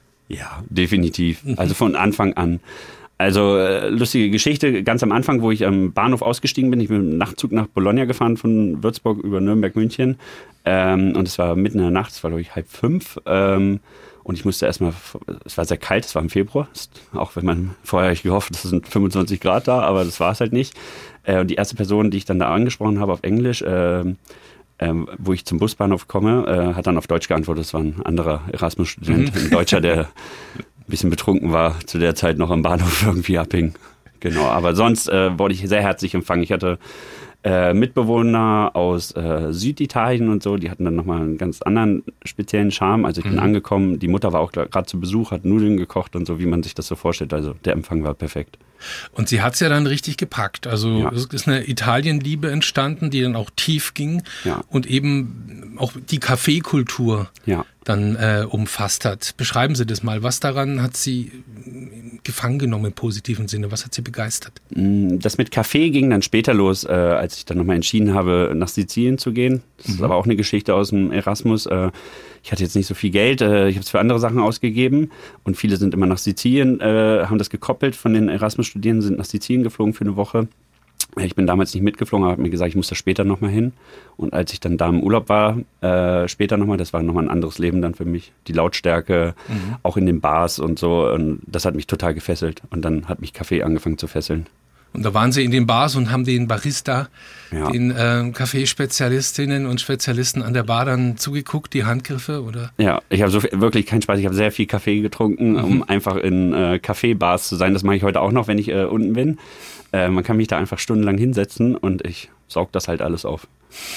Ja, definitiv. Also von Anfang an. Also äh, lustige Geschichte, ganz am Anfang, wo ich am Bahnhof ausgestiegen bin, ich bin mit dem Nachtzug nach Bologna gefahren von Würzburg über Nürnberg, München, ähm, und es war mitten in der Nacht, es war glaube ich halb fünf, ähm, und ich musste erstmal, es war sehr kalt, es war im Februar, auch wenn man vorher ich gehofft, es sind fünfundzwanzig Grad da, aber das war es halt nicht. Äh, und die erste Person, die ich dann da angesprochen habe auf Englisch, äh, äh, wo ich zum Busbahnhof komme, äh, hat dann auf Deutsch geantwortet, das war ein anderer Erasmus-Student, ein Deutscher, der ein bisschen betrunken war, zu der Zeit noch am Bahnhof irgendwie abhing. Genau, aber sonst äh, wurde ich sehr herzlich empfangen. Ich hatte äh, Mitbewohner aus äh, Süditalien und so, die hatten dann nochmal einen ganz anderen speziellen Charme. Also ich bin mhm. angekommen, die Mutter war auch gerade zu Besuch, hat Nudeln gekocht und so, wie man sich das so vorstellt. Also der Empfang war perfekt. Und sie hat es ja dann richtig gepackt. Also ja. es ist eine Italienliebe entstanden, die dann auch tief ging ja. und eben auch die Kaffeekultur ja. dann äh, umfasst hat. Beschreiben Sie das mal. Was daran hat Sie gefangen genommen im positiven Sinne? Was hat Sie begeistert? Das mit Kaffee ging dann später los, äh, als ich dann nochmal entschieden habe, nach Sizilien zu gehen. Das mhm. ist aber auch eine Geschichte aus dem Erasmus. Äh, ich hatte jetzt nicht so viel Geld, äh, ich habe es für andere Sachen ausgegeben, und viele sind immer nach Sizilien, äh, haben das gekoppelt von den Erasmus-Studierenden, sind nach Sizilien geflogen für eine Woche. Ich bin damals nicht mitgeflogen, aber habe mir gesagt, ich muss da später nochmal hin. Und als ich dann da im Urlaub war, äh, später nochmal, das war nochmal ein anderes Leben dann für mich. Die Lautstärke, mhm. auch in den Bars und so. Und das hat mich total gefesselt. Und dann hat mich Kaffee angefangen zu fesseln. Und da waren Sie in den Bars und haben den Barista, ja. den äh, Kaffeespezialistinnen und Spezialisten an der Bar dann zugeguckt, die Handgriffe, oder? Ja, ich habe so viel, wirklich keinen Spaß. Ich habe sehr viel Kaffee getrunken, mhm. um einfach in äh, Kaffeebars zu sein. Das mache ich heute auch noch, wenn ich äh, unten bin. Äh, man kann mich da einfach stundenlang hinsetzen und ich saug das halt alles auf.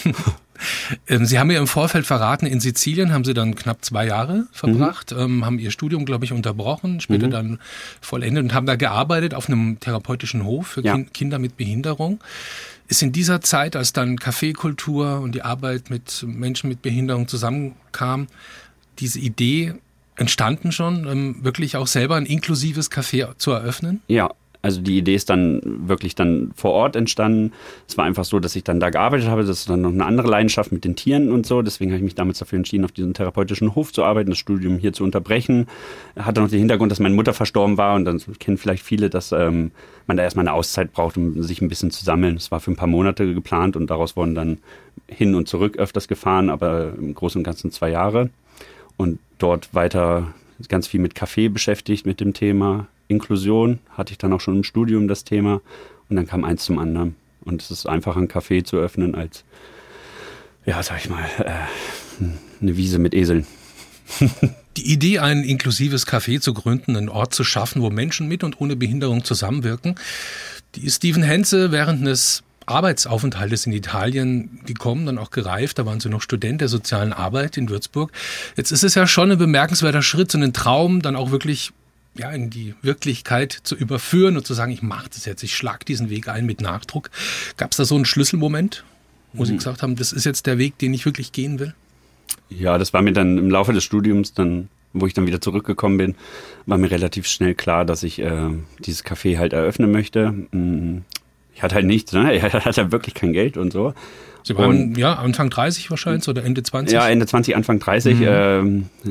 Sie haben ja im Vorfeld verraten, in Sizilien haben Sie dann knapp zwei Jahre verbracht, mhm. ähm, haben Ihr Studium, glaube ich, unterbrochen, später mhm. dann vollendet und haben da gearbeitet auf einem therapeutischen Hof für ja. kind, Kinder mit Behinderung. Ist in dieser Zeit, als dann Kaffeekultur und die Arbeit mit Menschen mit Behinderung zusammenkam, diese Idee entstanden schon, ähm, wirklich auch selber ein inklusives Café zu eröffnen? Ja. Also die Idee ist dann wirklich dann vor Ort entstanden. Es war einfach so, dass ich dann da gearbeitet habe. Das ist dann noch eine andere Leidenschaft mit den Tieren und so. Deswegen habe ich mich damals dafür entschieden, auf diesem therapeutischen Hof zu arbeiten, das Studium hier zu unterbrechen. Hatte noch den Hintergrund, dass meine Mutter verstorben war. Und dann kennen vielleicht viele, dass ähm, man da erstmal eine Auszeit braucht, um sich ein bisschen zu sammeln. Das war für ein paar Monate geplant und daraus wurden dann hin und zurück öfters gefahren, aber im Großen und Ganzen zwei Jahre. Und dort weiter ganz viel mit Kaffee beschäftigt, mit dem Thema Inklusion, hatte ich dann auch schon im Studium das Thema, und dann kam eins zum anderen. Und es ist einfacher, ein Café zu öffnen, als, ja, sag ich mal, äh, eine Wiese mit Eseln. Die Idee, ein inklusives Café zu gründen, einen Ort zu schaffen, wo Menschen mit und ohne Behinderung zusammenwirken, die ist Steven Henze während des Arbeitsaufenthaltes in Italien gekommen, dann auch gereift. Da waren Sie noch Student der sozialen Arbeit in Würzburg. Jetzt ist es ja schon ein bemerkenswerter Schritt, so einen Traum dann auch wirklich ja, in die Wirklichkeit zu überführen und zu sagen, ich mache das jetzt, ich schlage diesen Weg ein mit Nachdruck. Gab es da so einen Schlüsselmoment, wo mhm. Sie gesagt haben, das ist jetzt der Weg, den ich wirklich gehen will? Ja, das war mir dann im Laufe des Studiums, dann, wo ich dann wieder zurückgekommen bin, war mir relativ schnell klar, dass ich äh, dieses Café halt eröffnen möchte. Ich hatte halt nichts, ne? Ich hatte wirklich kein Geld und so. Sie waren und, ja Anfang dreißig wahrscheinlich oder Ende zwanzig? Ja, Ende zwanzig, Anfang dreißig. Mhm. Ähm,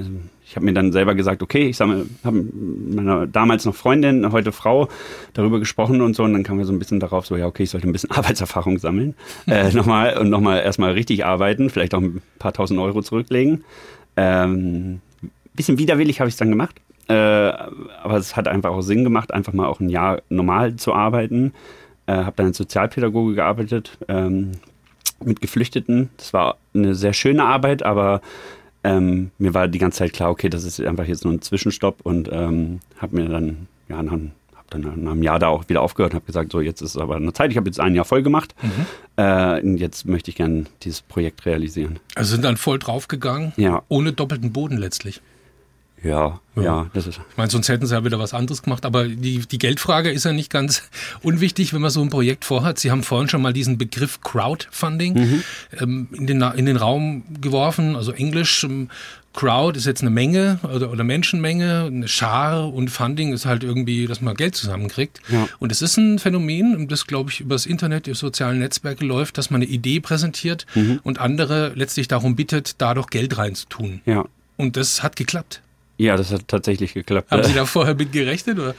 ich habe mir dann selber gesagt, okay, ich habe mit meiner damals noch Freundin, heute Frau, darüber gesprochen und so. Und dann kamen wir so ein bisschen darauf, so ja, okay, ich sollte ein bisschen Arbeitserfahrung sammeln. äh, nochmal und nochmal erstmal richtig arbeiten, vielleicht auch ein paar tausend Euro zurücklegen. Ähm, bisschen widerwillig habe ich es dann gemacht. Äh, aber es hat einfach auch Sinn gemacht, einfach mal auch ein Jahr normal zu arbeiten. Äh, habe dann als Sozialpädagoge gearbeitet, ähm, mit Geflüchteten. Das war eine sehr schöne Arbeit, aber ähm, mir war die ganze Zeit klar, okay, das ist einfach jetzt nur ein Zwischenstopp und ähm, habe mir dann, ja, nach, hab dann nach einem Jahr da auch wieder aufgehört und habe gesagt, so jetzt ist es aber eine Zeit, ich habe jetzt ein Jahr voll gemacht mhm. äh, und jetzt möchte ich gerne dieses Projekt realisieren. Also sind dann voll draufgegangen, ja. Ohne doppelten Boden letztlich. Ja, ja, ja, das ist. Ich meine, sonst hätten sie ja wieder was anderes gemacht, aber die, die Geldfrage ist ja nicht ganz unwichtig, wenn man so ein Projekt vorhat. Sie haben vorhin schon mal diesen Begriff Crowdfunding mhm. ähm, in, den, in den Raum geworfen, also Englisch. Ähm, Crowd ist jetzt eine Menge oder, oder Menschenmenge, eine Schar und Funding ist halt irgendwie, dass man Geld zusammenkriegt. Ja. Und es ist ein Phänomen, das, glaube ich, über das Internet, die sozialen Netzwerke läuft, dass man eine Idee präsentiert mhm. und andere letztlich darum bittet, dadurch Geld reinzutun. Ja. Und das hat geklappt. Ja, das hat tatsächlich geklappt. Haben Sie da vorher mit gerechnet, oder?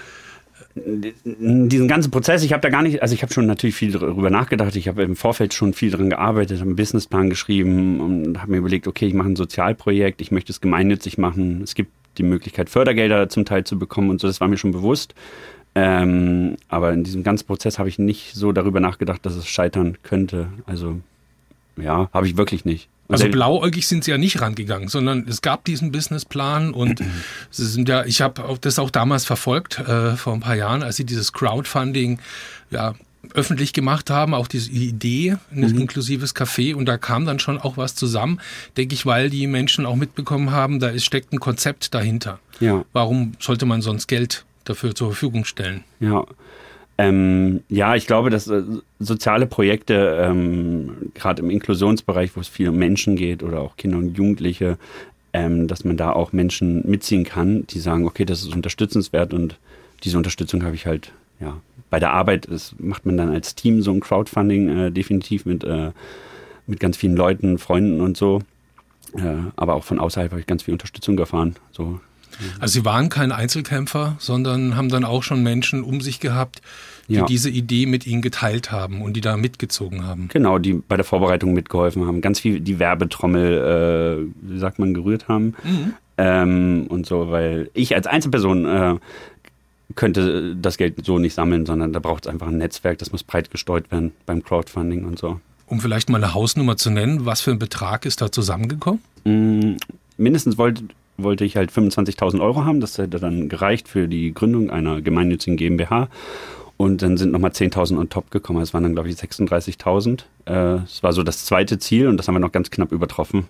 Diesen ganzen Prozess, ich habe da gar nicht, also ich habe schon natürlich viel darüber nachgedacht, ich habe im Vorfeld schon viel daran gearbeitet, habe einen Businessplan geschrieben und habe mir überlegt, okay, ich mache ein Sozialprojekt, ich möchte es gemeinnützig machen, es gibt die Möglichkeit, Fördergelder zum Teil zu bekommen und so, das war mir schon bewusst. Ähm, aber in diesem ganzen Prozess habe ich nicht so darüber nachgedacht, dass es scheitern könnte. Also ja, habe ich wirklich nicht. Also blauäugig sind sie ja nicht rangegangen, sondern es gab diesen Businessplan und sie sind ja, ich habe das auch damals verfolgt, äh, vor ein paar Jahren, als sie dieses Crowdfunding ja öffentlich gemacht haben, auch diese Idee, ein mhm. inklusives Café, und da kam dann schon auch was zusammen, denke ich, weil die Menschen auch mitbekommen haben, da ist, steckt ein Konzept dahinter. Ja. Warum sollte man sonst Geld dafür zur Verfügung stellen? Ja. Ähm, ja, ich glaube, dass äh, soziale Projekte, ähm, gerade im Inklusionsbereich, wo es viel um Menschen geht oder auch Kinder und Jugendliche, ähm, dass man da auch Menschen mitziehen kann, die sagen, okay, das ist unterstützenswert, und diese Unterstützung habe ich halt, ja, bei der Arbeit, das macht man dann als Team, so ein Crowdfunding äh, definitiv mit, äh, mit ganz vielen Leuten, Freunden und so, äh, aber auch von außerhalb habe ich ganz viel Unterstützung erfahren, so. Also Sie waren kein Einzelkämpfer, sondern haben dann auch schon Menschen um sich gehabt, die ja. diese Idee mit Ihnen geteilt haben und die da mitgezogen haben. Genau, die bei der Vorbereitung mitgeholfen haben, ganz viel die Werbetrommel, äh, wie sagt man, gerührt haben mhm. ähm, und so, weil ich als Einzelperson äh, könnte das Geld so nicht sammeln, sondern da braucht es einfach ein Netzwerk, das muss breit gestreut werden beim Crowdfunding und so. Um vielleicht mal eine Hausnummer zu nennen, was für ein Betrag ist da zusammengekommen? Mm, mindestens wollte wollte ich halt fünfundzwanzigtausend Euro haben. Das hätte dann gereicht für die Gründung einer gemeinnützigen GmbH. Und dann sind nochmal zehntausend on top gekommen. Es waren dann, glaube ich, sechsunddreißigtausend. Das war so das zweite Ziel und das haben wir noch ganz knapp übertroffen.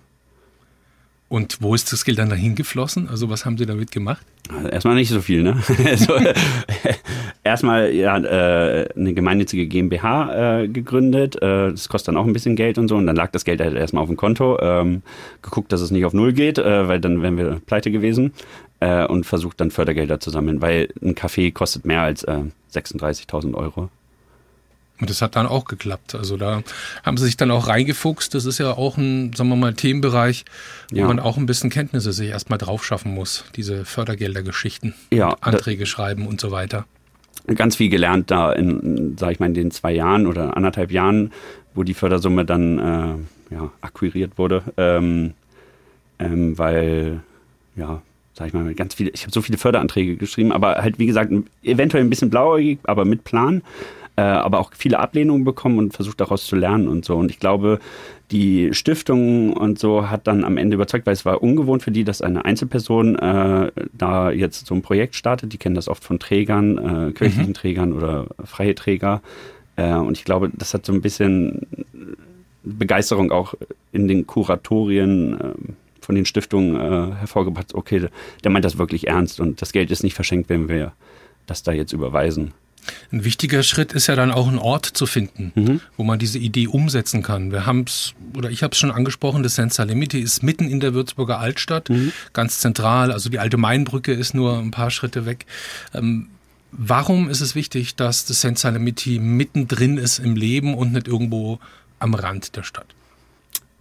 Und wo ist das Geld dann dahin geflossen? Also was haben Sie damit gemacht? Erstmal nicht so viel, ne? also, erstmal ja, äh, eine gemeinnützige GmbH äh, gegründet. Äh, das kostet dann auch ein bisschen Geld und so. Und dann lag das Geld halt erstmal auf dem Konto. Ähm, geguckt, dass es nicht auf Null geht, äh, weil dann wären wir pleite gewesen. Äh, und versucht dann Fördergelder zu sammeln, weil ein Kaffee kostet mehr als äh, sechsunddreißigtausend Euro. Und das hat dann auch geklappt. Also da haben sie sich dann auch reingefuchst. Das ist ja auch ein, sagen wir mal, Themenbereich, wo ja. man auch ein bisschen Kenntnisse sich erstmal drauf schaffen muss. Diese Fördergeldergeschichten, ja, Anträge schreiben und so weiter. Ganz viel gelernt da in, sag ich mal, in den zwei Jahren oder anderthalb Jahren, wo die Fördersumme dann äh, ja, akquiriert wurde. Ähm, ähm, weil, ja, sag ich mal, ganz viele, ich habe so viele Förderanträge geschrieben, aber halt, wie gesagt, eventuell ein bisschen blauäugig, aber mit Plan. Äh, aber auch viele Ablehnungen bekommen und versucht daraus zu lernen und so. Und ich glaube, die Stiftung und so hat dann am Ende überzeugt, weil es war ungewohnt für die, dass eine Einzelperson äh, da jetzt so ein Projekt startet. Die kennen das oft von Trägern, äh, kirchlichen mhm. Trägern oder freie Träger. Äh, und ich glaube, das hat so ein bisschen Begeisterung auch in den Kuratorien äh, von den Stiftungen äh, hervorgebracht. Okay, der meint das wirklich ernst und das Geld ist nicht verschenkt, wenn wir das da jetzt überweisen. Ein wichtiger Schritt ist ja dann auch einen Ort zu finden, mhm. wo man diese Idee umsetzen kann. Wir haben es, oder ich habe es schon angesprochen, das Senza Limite ist mitten in der Würzburger Altstadt, mhm. ganz zentral. Also die alte Mainbrücke ist nur ein paar Schritte weg. Ähm, warum ist es wichtig, dass das Senza Limite mittendrin ist im Leben und nicht irgendwo am Rand der Stadt?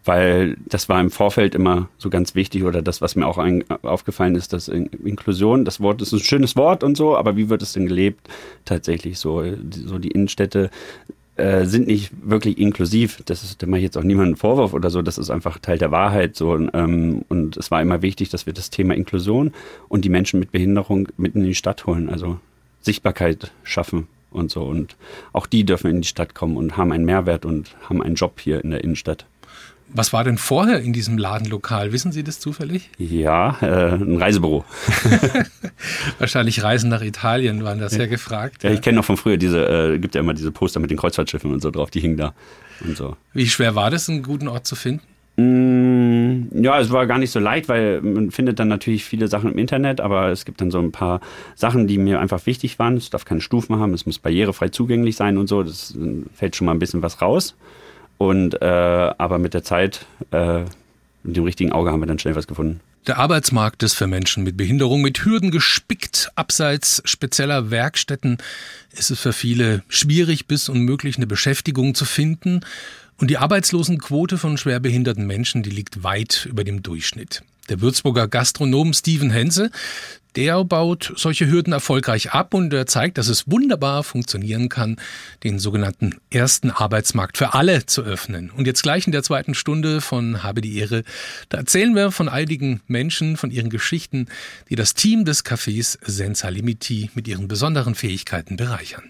weil das war im Vorfeld immer so ganz wichtig oder das, was mir auch ein, aufgefallen ist, dass Inklusion, das Wort ist ein schönes Wort und so, aber wie wird es denn gelebt? Tatsächlich so, so die Innenstädte äh, sind nicht wirklich inklusiv. Das ist, da mache ich jetzt auch niemanden einen Vorwurf oder so, das ist einfach Teil der Wahrheit. So, ähm, und es war immer wichtig, dass wir das Thema Inklusion und die Menschen mit Behinderung mit in die Stadt holen, also Sichtbarkeit schaffen und so. Und auch die dürfen in die Stadt kommen und haben einen Mehrwert und haben einen Job hier in der Innenstadt. Was war denn vorher in diesem Ladenlokal? Wissen Sie das zufällig? Ja, äh, ein Reisebüro. Wahrscheinlich Reisen nach Italien waren das ja, ja gefragt. Ja, ja. Ich kenne noch von früher diese, äh, gibt ja immer diese Poster mit den Kreuzfahrtschiffen und so drauf, die hingen da und so. Wie schwer war das, einen guten Ort zu finden? Mm, ja, es war gar nicht so leicht, weil man findet dann natürlich viele Sachen im Internet, aber es gibt dann so ein paar Sachen, die mir einfach wichtig waren. Es darf keine Stufen haben, es muss barrierefrei zugänglich sein und so. Das fällt schon mal ein bisschen was raus. Und äh, aber mit der Zeit, äh, mit dem richtigen Auge haben wir dann schnell was gefunden. Der Arbeitsmarkt ist für Menschen mit Behinderung mit Hürden gespickt. Abseits spezieller Werkstätten ist es für viele schwierig bis unmöglich, eine Beschäftigung zu finden. Und die Arbeitslosenquote von schwerbehinderten Menschen, die liegt weit über dem Durchschnitt. Der Würzburger Gastronom Steven Hense, der baut solche Hürden erfolgreich ab und er zeigt, dass es wunderbar funktionieren kann, den sogenannten ersten Arbeitsmarkt für alle zu öffnen. Und jetzt gleich in der zweiten Stunde von Habe die Ehre, da erzählen wir von einigen Menschen, von ihren Geschichten, die das Team des Cafés Senza Limiti mit ihren besonderen Fähigkeiten bereichern.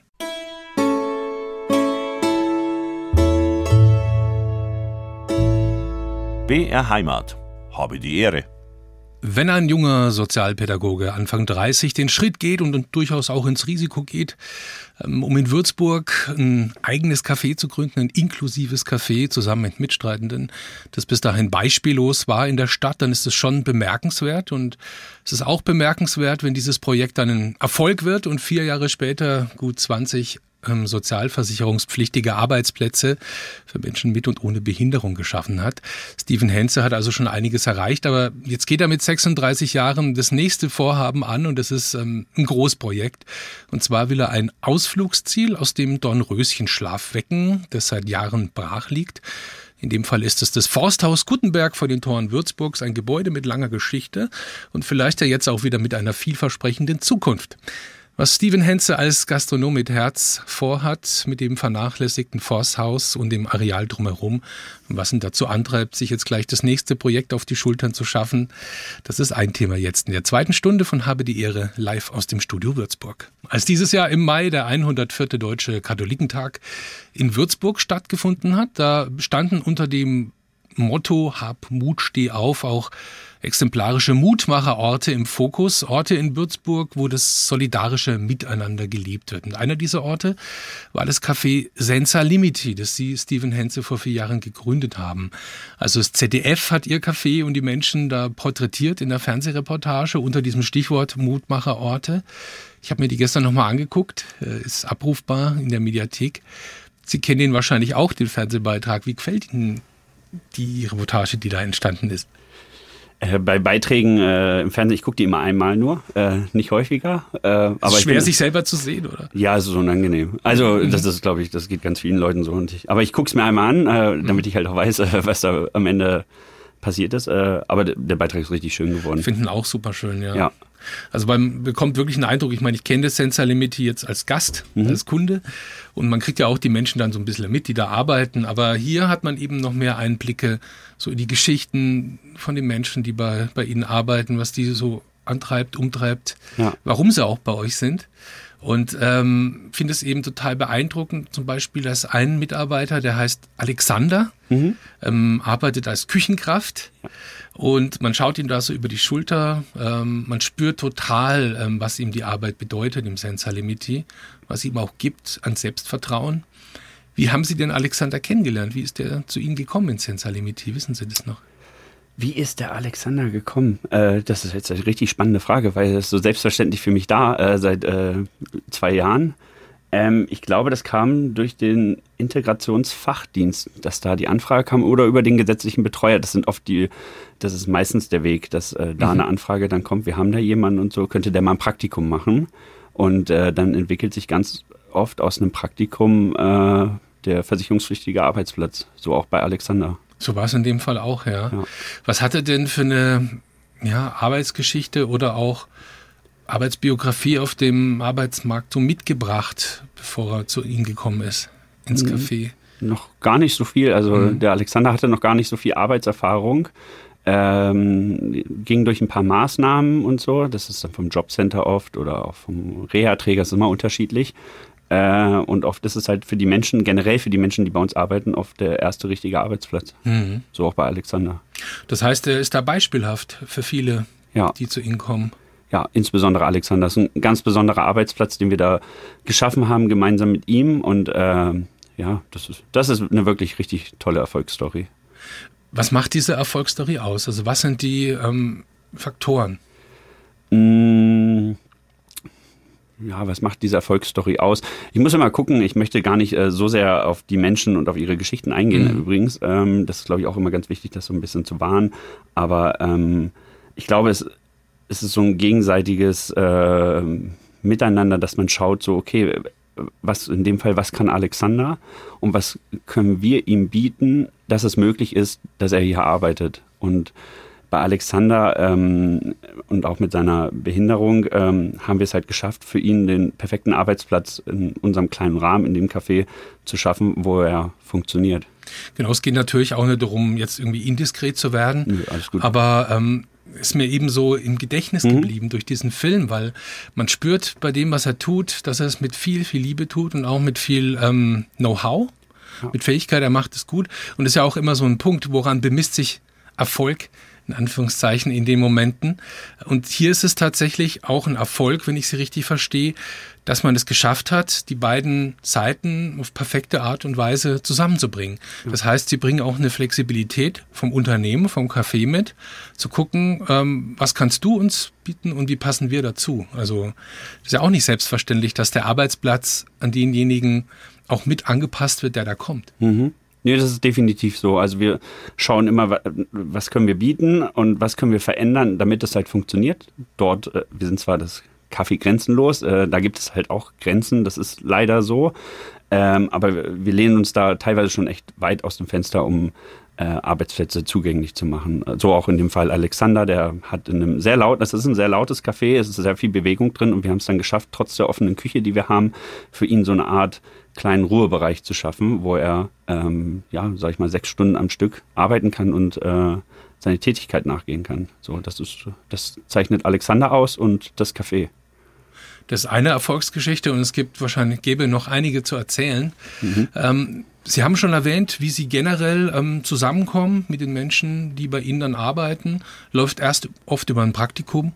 B R Heimat. Habe die Ehre. Wenn ein junger Sozialpädagoge Anfang dreißig den Schritt geht und durchaus auch ins Risiko geht, um in Würzburg ein eigenes Café zu gründen, ein inklusives Café zusammen mit Mitstreitenden, das bis dahin beispiellos war in der Stadt, dann ist es schon bemerkenswert. Und es ist auch bemerkenswert, wenn dieses Projekt dann ein Erfolg wird und vier Jahre später gut zwanzig ähm, sozialversicherungspflichtige Arbeitsplätze für Menschen mit und ohne Behinderung geschaffen hat. Steven Hense hat also schon einiges erreicht, aber jetzt geht er mit sechsunddreißig Jahren das nächste Vorhaben an und das ist ähm, ein Großprojekt. Und zwar will er ein Ausflugsziel aus dem Dornröschenschlaf wecken, das seit Jahren brach liegt. In dem Fall ist es das Forsthaus Guttenberg vor den Toren Würzburgs, ein Gebäude mit langer Geschichte und vielleicht ja jetzt auch wieder mit einer vielversprechenden Zukunft. Was Steven Hense als Gastronom mit Herz vorhat, mit dem vernachlässigten Forsthaus und dem Areal drumherum, und was ihn dazu antreibt, sich jetzt gleich das nächste Projekt auf die Schultern zu schaffen, das ist ein Thema jetzt in der zweiten Stunde von Habe die Ehre, live aus dem Studio Würzburg. Als dieses Jahr im Mai der hundertvierte Deutsche Katholikentag in Würzburg stattgefunden hat, da standen unter dem Motto Hab Mut, steh auf auch exemplarische Mutmacherorte im Fokus, Orte in Würzburg, wo das solidarische Miteinander gelebt wird. Und einer dieser Orte war das Café Senza Limiti, das Sie, Steven Hense, vor vier Jahren gegründet haben. Also das Z D F hat Ihr Café und die Menschen da porträtiert in der Fernsehreportage unter diesem Stichwort Mutmacherorte. Ich habe mir die gestern nochmal angeguckt, ist abrufbar in der Mediathek. Sie kennen den wahrscheinlich auch, den Fernsehbeitrag. Wie gefällt Ihnen die Reportage, die da entstanden ist? Bei Beiträgen äh, im Fernsehen, ich gucke die immer einmal nur, äh, nicht häufiger. Äh, aber ist schwer, bin, sich selber zu sehen, oder? Ja, es ist unangenehm. Also mhm. das ist, glaube ich, das geht ganz vielen Leuten so. Und ich, aber ich gucke es mir einmal an, äh, damit ich halt auch weiß, äh, was da am Ende passiert ist. Äh, aber der, der Beitrag ist richtig schön geworden. Ich finde ihn auch super schön, ja. Ja. Also man bekommt wirklich einen Eindruck, ich meine, ich kenne das Senza Limiti jetzt als Gast, mhm. als Kunde und man kriegt ja auch die Menschen dann so ein bisschen mit, die da arbeiten, aber hier hat man eben noch mehr Einblicke so in die Geschichten von den Menschen, die bei, bei Ihnen arbeiten, was die so antreibt, umtreibt, ja. Warum sie auch bei euch sind. Und ähm, finde es eben total beeindruckend, zum Beispiel, dass ein Mitarbeiter, der heißt Alexander, mhm. ähm, arbeitet als Küchenkraft und man schaut ihm da so über die Schulter, ähm, man spürt total, ähm, was ihm die Arbeit bedeutet im Senza Limiti, was ihm auch gibt an Selbstvertrauen. Wie haben Sie den Alexander kennengelernt? Wie ist der zu Ihnen gekommen in Senza Limiti? Wissen Sie das noch? Wie ist der Alexander gekommen? Äh, das ist jetzt eine richtig spannende Frage, weil es so selbstverständlich für mich da äh, seit äh, zwei Jahren. Ähm, ich glaube, das kam durch den Integrationsfachdienst, dass da die Anfrage kam oder über den gesetzlichen Betreuer. Das sind oft die, das ist meistens der Weg, dass äh, da mhm. eine Anfrage dann kommt. Wir haben da jemanden und so, könnte der mal ein Praktikum machen? Und äh, dann entwickelt sich ganz oft aus einem Praktikum äh, der versicherungspflichtige Arbeitsplatz, so auch bei Alexander. So war es in dem Fall auch, ja. Ja. Was hat er denn für eine ja, Arbeitsgeschichte oder auch Arbeitsbiografie auf dem Arbeitsmarkt so mitgebracht, bevor er zu Ihnen gekommen ist, ins Café? Noch gar nicht so viel. Also mhm. der Alexander hatte noch gar nicht so viel Arbeitserfahrung. Ähm, ging durch ein paar Maßnahmen und so. Das ist dann vom Jobcenter oft oder auch vom Reha-Träger, das ist immer unterschiedlich. Äh, und oft ist es halt für die Menschen, generell für die Menschen, die bei uns arbeiten, oft der erste richtige Arbeitsplatz. Mhm. So auch bei Alexander. Das heißt, er ist da beispielhaft für viele, ja. die zu Ihnen kommen. Ja, insbesondere Alexander. Das ist ein ganz besonderer Arbeitsplatz, den wir da geschaffen haben, gemeinsam mit ihm. Und äh, ja, das ist, das ist eine wirklich richtig tolle Erfolgsstory. Was macht diese Erfolgsstory aus? Also was sind die ähm, Faktoren? Mmh. Ja, was macht diese Erfolgsstory aus? Ich muss immer gucken, ich möchte gar nicht äh, so sehr auf die Menschen und auf ihre Geschichten eingehen, mhm. übrigens. Ähm, das ist, glaube ich, auch immer ganz wichtig, das so ein bisschen zu wahren. Aber ähm, ich glaube, es, es ist so ein gegenseitiges äh, Miteinander, dass man schaut, so, okay, was in dem Fall, was kann Alexander und was können wir ihm bieten, dass es möglich ist, dass er hier arbeitet. Und bei Alexander ähm, und auch mit seiner Behinderung ähm, haben wir es halt geschafft, für ihn den perfekten Arbeitsplatz in unserem kleinen Rahmen, in dem Café zu schaffen, wo er funktioniert. Genau, es geht natürlich auch nicht darum, jetzt irgendwie indiskret zu werden, Nö, alles gut. aber ähm, ist mir eben so im Gedächtnis mhm. geblieben durch diesen Film, weil man spürt bei dem, was er tut, dass er es mit viel, viel Liebe tut und auch mit viel ähm, Know-how, ja. mit Fähigkeit, er macht es gut. Und das ist ja auch immer so ein Punkt, woran bemisst sich Erfolg, in Anführungszeichen, in den Momenten. Und hier ist es tatsächlich auch ein Erfolg, wenn ich Sie richtig verstehe, dass man es geschafft hat, die beiden Seiten auf perfekte Art und Weise zusammenzubringen. Das heißt, Sie bringen auch eine Flexibilität vom Unternehmen, vom Café mit, zu gucken, ähm, was kannst du uns bieten und wie passen wir dazu. Also das ist ja auch nicht selbstverständlich, dass der Arbeitsplatz an denjenigen auch mit angepasst wird, der da kommt. Mhm. Nee, das ist definitiv so. Also wir schauen immer, was können wir bieten und was können wir verändern, damit es halt funktioniert. Dort, wir sind zwar das Café grenzenlos, da gibt es halt auch Grenzen, das ist leider so. Aber wir lehnen uns da teilweise schon echt weit aus dem Fenster, um Arbeitsplätze zugänglich zu machen. So auch in dem Fall Alexander, der hat in einem sehr lauten, das ist ein sehr lautes Café, es ist sehr viel Bewegung drin und wir haben es dann geschafft, trotz der offenen Küche, die wir haben, für ihn so eine Art kleinen Ruhebereich zu schaffen, wo er, ähm, ja, sag ich mal, sechs Stunden am Stück arbeiten kann und äh, seine Tätigkeit nachgehen kann. So, das ist, das zeichnet Alexander aus und das Café. Das ist eine Erfolgsgeschichte und es gibt wahrscheinlich, gäbe noch einige zu erzählen. Mhm. Ähm, Sie haben schon erwähnt, wie Sie generell ähm, zusammenkommen mit den Menschen, die bei Ihnen dann arbeiten. Läuft erst oft über ein Praktikum.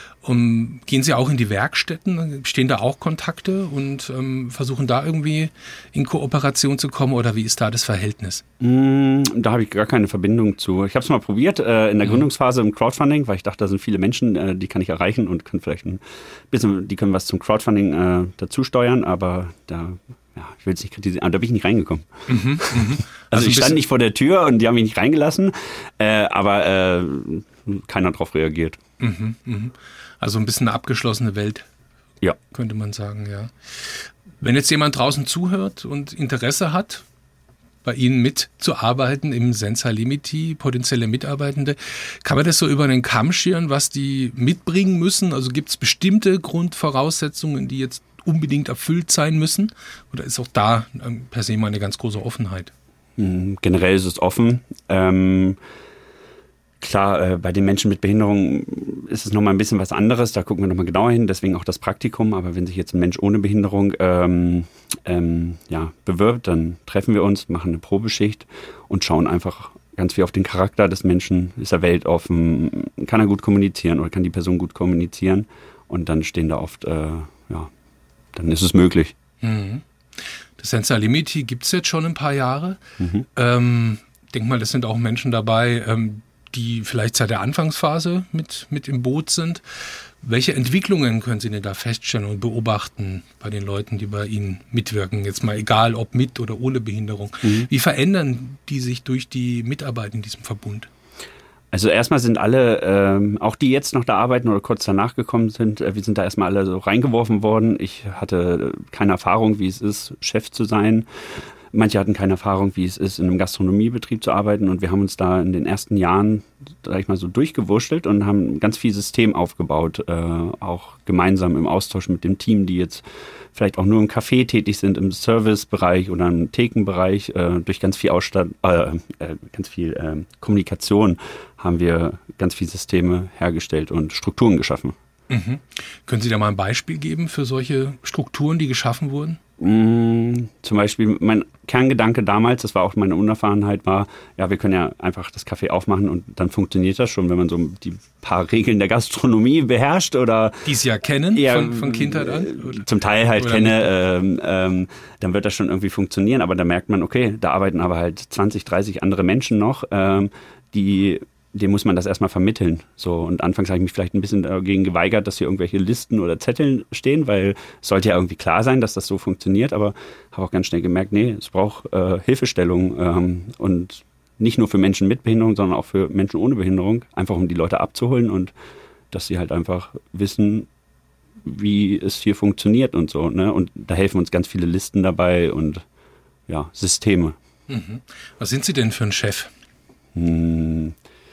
Um, gehen Sie auch in die Werkstätten? Stehen da auch Kontakte und ähm, versuchen da irgendwie in Kooperation zu kommen oder wie ist da das Verhältnis? Mm, da habe ich gar keine Verbindung zu. Ich habe es mal probiert äh, in der mhm. Gründungsphase im Crowdfunding, weil ich dachte, da sind viele Menschen, äh, die kann ich erreichen und können vielleicht ein bisschen, die können was zum Crowdfunding äh, dazu steuern, aber da, ja, ich will es nicht kritisieren, aber da bin ich nicht reingekommen. Mhm, mhm. Also, also ich stand nicht vor der Tür und die haben mich nicht reingelassen, äh, aber äh, keiner darauf reagiert. Mhm, mhm. Also ein bisschen eine abgeschlossene Welt, ja, könnte man sagen, ja. Wenn jetzt jemand draußen zuhört und Interesse hat, bei Ihnen mitzuarbeiten im Senzalimity, potenzielle Mitarbeitende, kann man das so über den Kamm scheren, was die mitbringen müssen? Also gibt es bestimmte Grundvoraussetzungen, die jetzt unbedingt erfüllt sein müssen? Oder ist auch da per se mal eine ganz große Offenheit? Generell ist es offen. Ähm Klar, äh, bei den Menschen mit Behinderung ist es nochmal ein bisschen was anderes, da gucken wir nochmal genauer hin, deswegen auch das Praktikum, aber wenn sich jetzt ein Mensch ohne Behinderung ähm, ähm, ja, bewirbt, dann treffen wir uns, machen eine Probeschicht und schauen einfach ganz viel auf den Charakter des Menschen, ist er weltoffen, kann er gut kommunizieren oder kann die Person gut kommunizieren und dann stehen da oft, äh, ja, dann ist es möglich. Mhm. Das Senzalimity gibt es jetzt schon ein paar Jahre. Mhm. Ähm, ich denke mal, das sind auch Menschen dabei, ähm, die vielleicht seit der Anfangsphase mit, mit im Boot sind. Welche Entwicklungen können Sie denn da feststellen und beobachten bei den Leuten, die bei Ihnen mitwirken? Jetzt mal egal, ob mit oder ohne Behinderung. Mhm. Wie verändern die sich durch die Mitarbeit in diesem Verbund? Also erstmal sind alle, ähm, auch die jetzt noch da arbeiten oder kurz danach gekommen sind, äh, wir sind da erstmal alle so reingeworfen worden. Ich hatte keine Erfahrung, wie es ist, Chef zu sein. Manche hatten keine Erfahrung, wie es ist, in einem Gastronomiebetrieb zu arbeiten. Und wir haben uns da in den ersten Jahren, sag ich mal, so durchgewurschtelt und haben ganz viel System aufgebaut, äh, auch gemeinsam im Austausch mit dem Team, die jetzt vielleicht auch nur im Café tätig sind, im Servicebereich oder im Thekenbereich. Äh, durch ganz viel Ausstatt äh, äh, ganz viel äh, Kommunikation haben wir ganz viele Systeme hergestellt und Strukturen geschaffen. Mhm. Können Sie da mal ein Beispiel geben für solche Strukturen, die geschaffen wurden? Mm, zum Beispiel mein Kerngedanke damals, das war auch meine Unerfahrenheit, war, ja, wir können ja einfach das Café aufmachen und dann funktioniert das schon, wenn man so die paar Regeln der Gastronomie beherrscht oder... Die Sie ja kennen ja, von, von Kindheit an? Oder? Zum Teil halt kenne, ähm, ähm, dann wird das schon irgendwie funktionieren, aber da merkt man, okay, da arbeiten aber halt zwanzig, dreißig andere Menschen noch, ähm, die... dem muss man das erstmal vermitteln. So, und anfangs habe ich mich vielleicht ein bisschen dagegen geweigert, dass hier irgendwelche Listen oder Zettel stehen, weil es sollte ja irgendwie klar sein, dass das so funktioniert, aber habe auch ganz schnell gemerkt, nee, es braucht äh, Hilfestellung ähm, und nicht nur für Menschen mit Behinderung, sondern auch für Menschen ohne Behinderung, einfach um die Leute abzuholen und dass sie halt einfach wissen, wie es hier funktioniert und so. Ne? Und da helfen uns ganz viele Listen dabei und ja, Systeme. Mhm. Was sind Sie denn für ein Chef? Hm.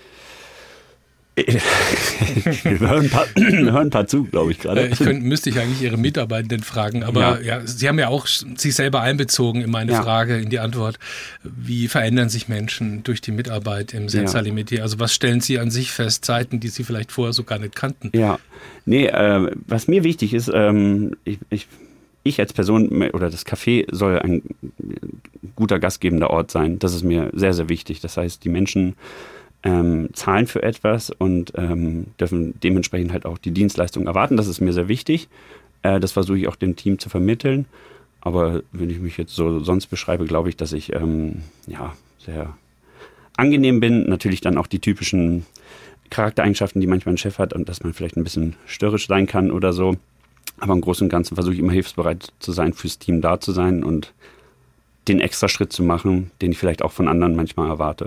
Wir hören ein paar, wir hören ein paar zu, glaube ich gerade. Ich könnte, müsste ich eigentlich Ihre Mitarbeitenden fragen, aber ja. Ja, Sie haben ja auch sich selber einbezogen in meine ja. Frage, in die Antwort. Wie verändern sich Menschen durch die Mitarbeit im Senzalimitié? Also was stellen Sie an sich fest, Zeiten, die Sie vielleicht vorher so gar nicht kannten? Ja, nee, äh, was mir wichtig ist, ähm, ich, ich Ich als Person oder das Café soll ein guter gastgebender Ort sein. Das ist mir sehr, sehr wichtig. Das heißt, die Menschen ähm, zahlen für etwas und ähm, dürfen dementsprechend halt auch die Dienstleistung erwarten. Das ist mir sehr wichtig. Äh, das versuche ich auch dem Team zu vermitteln. Aber wenn ich mich jetzt so sonst beschreibe, glaube ich, dass ich ähm, ja, sehr angenehm bin. Natürlich dann auch die typischen Charaktereigenschaften, die manchmal ein Chef hat und dass man vielleicht ein bisschen störrisch sein kann oder so. Aber im Großen und Ganzen versuche ich immer hilfsbereit zu sein, fürs Team da zu sein und den extra Schritt zu machen, den ich vielleicht auch von anderen manchmal erwarte.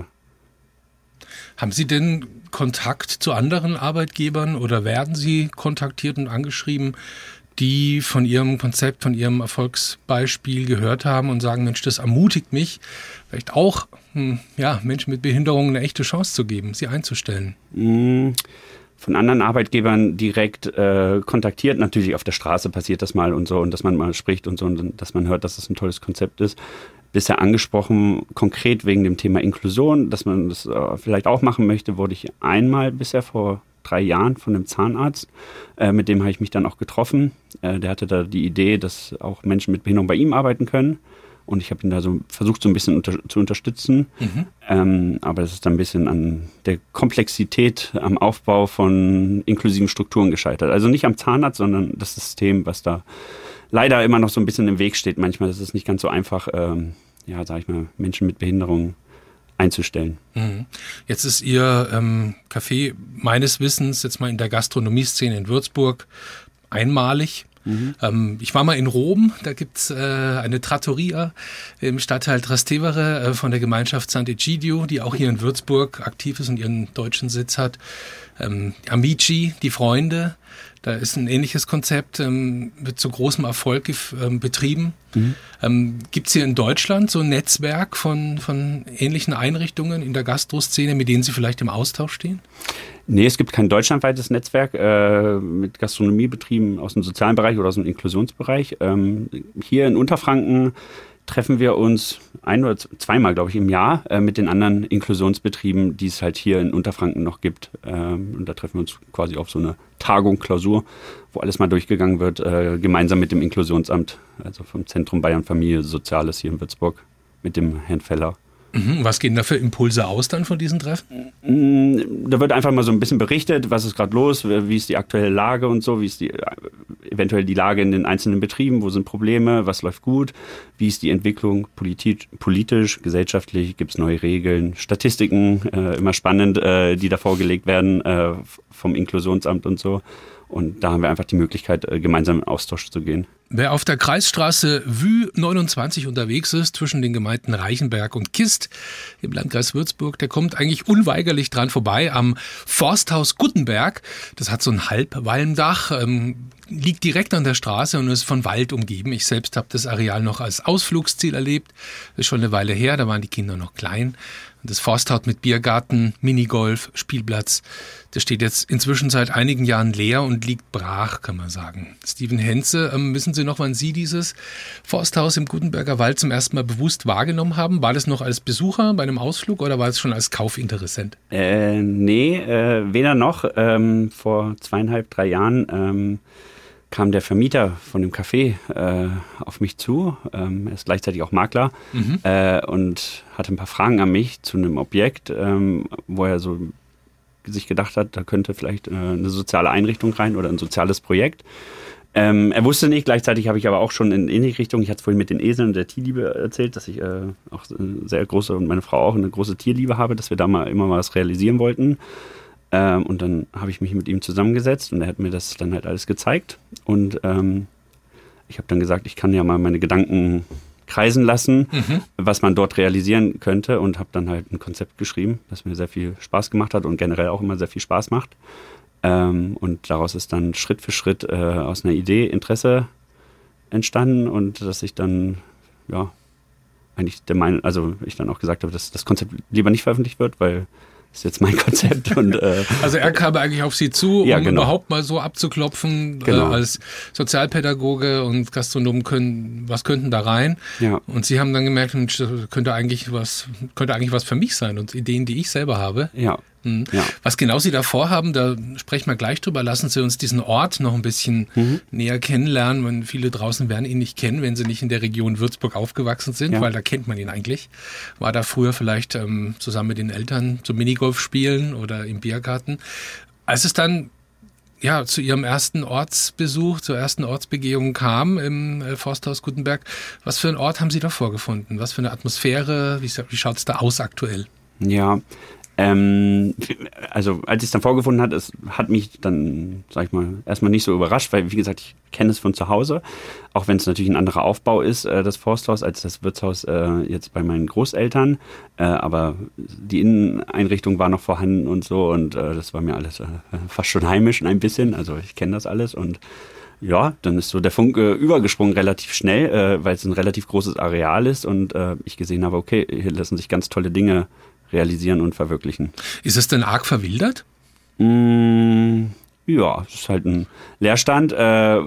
Haben Sie denn Kontakt zu anderen Arbeitgebern oder werden Sie kontaktiert und angeschrieben, die von Ihrem Konzept, von Ihrem Erfolgsbeispiel gehört haben und sagen, Mensch, das ermutigt mich, vielleicht auch hm, ja, Menschen mit Behinderungen eine echte Chance zu geben, sie einzustellen? Mmh. Von anderen Arbeitgebern direkt äh, kontaktiert. Natürlich auf der Straße passiert das mal und so und dass man mal spricht und so und dass man hört, dass das ein tolles Konzept ist. Bisher angesprochen, konkret wegen dem Thema Inklusion, dass man das äh, vielleicht auch machen möchte, wurde ich einmal bisher vor drei Jahren von einem Zahnarzt. Äh, mit dem habe ich mich dann auch getroffen. Äh, der hatte da die Idee, dass auch Menschen mit Behinderung bei ihm arbeiten können. Und ich habe ihn da so versucht, so ein bisschen unter, zu unterstützen. Mhm. Ähm, aber das ist dann ein bisschen an der Komplexität am Aufbau von inklusiven Strukturen gescheitert. Also nicht am Zahnarzt, sondern das System, was da leider immer noch so ein bisschen im Weg steht. Manchmal ist es nicht ganz so einfach, ähm, ja, sag ich mal, Menschen mit Behinderung einzustellen. Mhm. Jetzt ist Ihr ähm, Café meines Wissens jetzt mal in der Gastronomieszene in Würzburg einmalig. Mhm. Ähm, ich war mal in Rom, da gibt's äh, eine Trattoria im Stadtteil Trastevere äh, von der Gemeinschaft Sant'Egidio, die auch hier in Würzburg aktiv ist und ihren deutschen Sitz hat. Ähm, Amici, die Freunde, da ist ein ähnliches Konzept, ähm, wird zu großem Erfolg ähm, betrieben. Mhm. Ähm, gibt's hier in Deutschland so ein Netzwerk von, von ähnlichen Einrichtungen in der Gastroszene, mit denen Sie vielleicht im Austausch stehen? Nee, es gibt kein deutschlandweites Netzwerk äh, mit Gastronomiebetrieben aus dem sozialen Bereich oder aus dem Inklusionsbereich. Ähm, hier in Unterfranken treffen wir uns ein- oder zweimal, glaube ich, im Jahr äh, mit den anderen Inklusionsbetrieben, die es halt hier in Unterfranken noch gibt. Ähm, und da treffen wir uns quasi auf so eine Tagung, Klausur, wo alles mal durchgegangen wird, äh, gemeinsam mit dem Inklusionsamt, also vom Zentrum Bayern Familie Soziales hier in Würzburg, mit dem Herrn Feller. Was gehen da für Impulse aus dann von diesen Treffen? Da wird einfach mal so ein bisschen berichtet, was ist gerade los, wie ist die aktuelle Lage und so, wie ist die eventuell die Lage in den einzelnen Betrieben, wo sind Probleme, was läuft gut, wie ist die Entwicklung politisch, politisch gesellschaftlich, gibt es neue Regeln, Statistiken, äh, immer spannend, äh, die da vorgelegt werden äh, vom Inklusionsamt und so. Und da haben wir einfach die Möglichkeit, äh, gemeinsam in Austausch zu gehen. Wer auf der Kreisstraße Vue neunundzwanzig unterwegs ist, zwischen den Gemeinden Reichenberg und Kist im Landkreis Würzburg, der kommt eigentlich unweigerlich dran vorbei am Forsthaus Guttenberg. Das hat so ein Halbwalmdach, ähm, liegt direkt an der Straße und ist von Wald umgeben. Ich selbst habe das Areal noch als Ausflugsziel erlebt. Das ist schon eine Weile her, da waren die Kinder noch klein. Das Forsthaus mit Biergarten, Minigolf, Spielplatz, das steht jetzt inzwischen seit einigen Jahren leer und liegt brach, kann man sagen. Steven Henze, ähm, wissen Sie noch, wann Sie dieses Forsthaus im Gutenberger Wald zum ersten Mal bewusst wahrgenommen haben? War das noch als Besucher bei einem Ausflug oder war es schon als Kaufinteressent? Äh, nee, äh, weder noch. Ähm, vor zweieinhalb, drei Jahren ähm, kam der Vermieter von dem Café äh, auf mich zu. Ähm, er ist gleichzeitig auch Makler mhm. äh, und hatte ein paar Fragen an mich zu einem Objekt, ähm, wo er so sich gedacht hat, da könnte vielleicht äh, eine soziale Einrichtung rein oder ein soziales Projekt. Ähm, er wusste nicht, gleichzeitig habe ich aber auch schon in ähnliche Richtung, ich hatte es vorhin mit den Eseln und der Tierliebe erzählt, dass ich äh, auch sehr große und meine Frau auch eine große Tierliebe habe, dass wir da mal immer mal was realisieren wollten. Ähm, und dann habe ich mich mit ihm zusammengesetzt und er hat mir das dann halt alles gezeigt. Und ähm, ich habe dann gesagt, ich kann ja mal meine Gedanken kreisen lassen, mhm. was man dort realisieren könnte und habe dann halt ein Konzept geschrieben, das mir sehr viel Spaß gemacht hat und generell auch immer sehr viel Spaß macht. Ähm, und daraus ist dann Schritt für Schritt äh, aus einer Idee Interesse entstanden und dass ich dann, ja, eigentlich der Meinung, also ich dann auch gesagt habe, dass das Konzept lieber nicht veröffentlicht wird, weil das ist jetzt mein Konzept. Und, äh, also er kam eigentlich auf Sie zu, um ja, genau. überhaupt mal so abzuklopfen, genau. äh, als Sozialpädagoge und Gastronom, können, was könnten da rein? Ja. Und Sie haben dann gemerkt, Mensch, das könnte eigentlich was, könnte eigentlich was für mich sein und Ideen, die ich selber habe. Ja. Mhm. Ja. Was genau Sie da vorhaben, da sprechen wir gleich drüber. Lassen Sie uns diesen Ort noch ein bisschen mhm. näher kennenlernen. Und viele draußen werden ihn nicht kennen, wenn sie nicht in der Region Würzburg aufgewachsen sind, ja. weil da kennt man ihn eigentlich. War da früher vielleicht ähm, zusammen mit den Eltern zum Minigolf spielen oder im Biergarten. Als es dann ja, zu Ihrem ersten Ortsbesuch, zur ersten Ortsbegehung kam im äh, Forsthaus Guttenberg, was für einen Ort haben Sie da vorgefunden? Was für eine Atmosphäre? Wie, wie schaut es da aus aktuell? Ja, Ähm, also als ich es dann vorgefunden hat, es hat mich dann, sag ich mal, erstmal nicht so überrascht, weil wie gesagt, ich kenne es von zu Hause, auch wenn es natürlich ein anderer Aufbau ist, äh, das Forsthaus, als das Wirtshaus äh, jetzt bei meinen Großeltern, äh, aber die Inneneinrichtung war noch vorhanden und so und äh, das war mir alles äh, fast schon heimisch ein bisschen, also ich kenne das alles und ja, dann ist so der Funke übergesprungen relativ schnell, äh, weil es ein relativ großes Areal ist und äh, ich gesehen habe, okay, hier lassen sich ganz tolle Dinge realisieren und verwirklichen. Ist es denn arg verwildert? Mm, ja, es ist halt ein Leerstand, äh,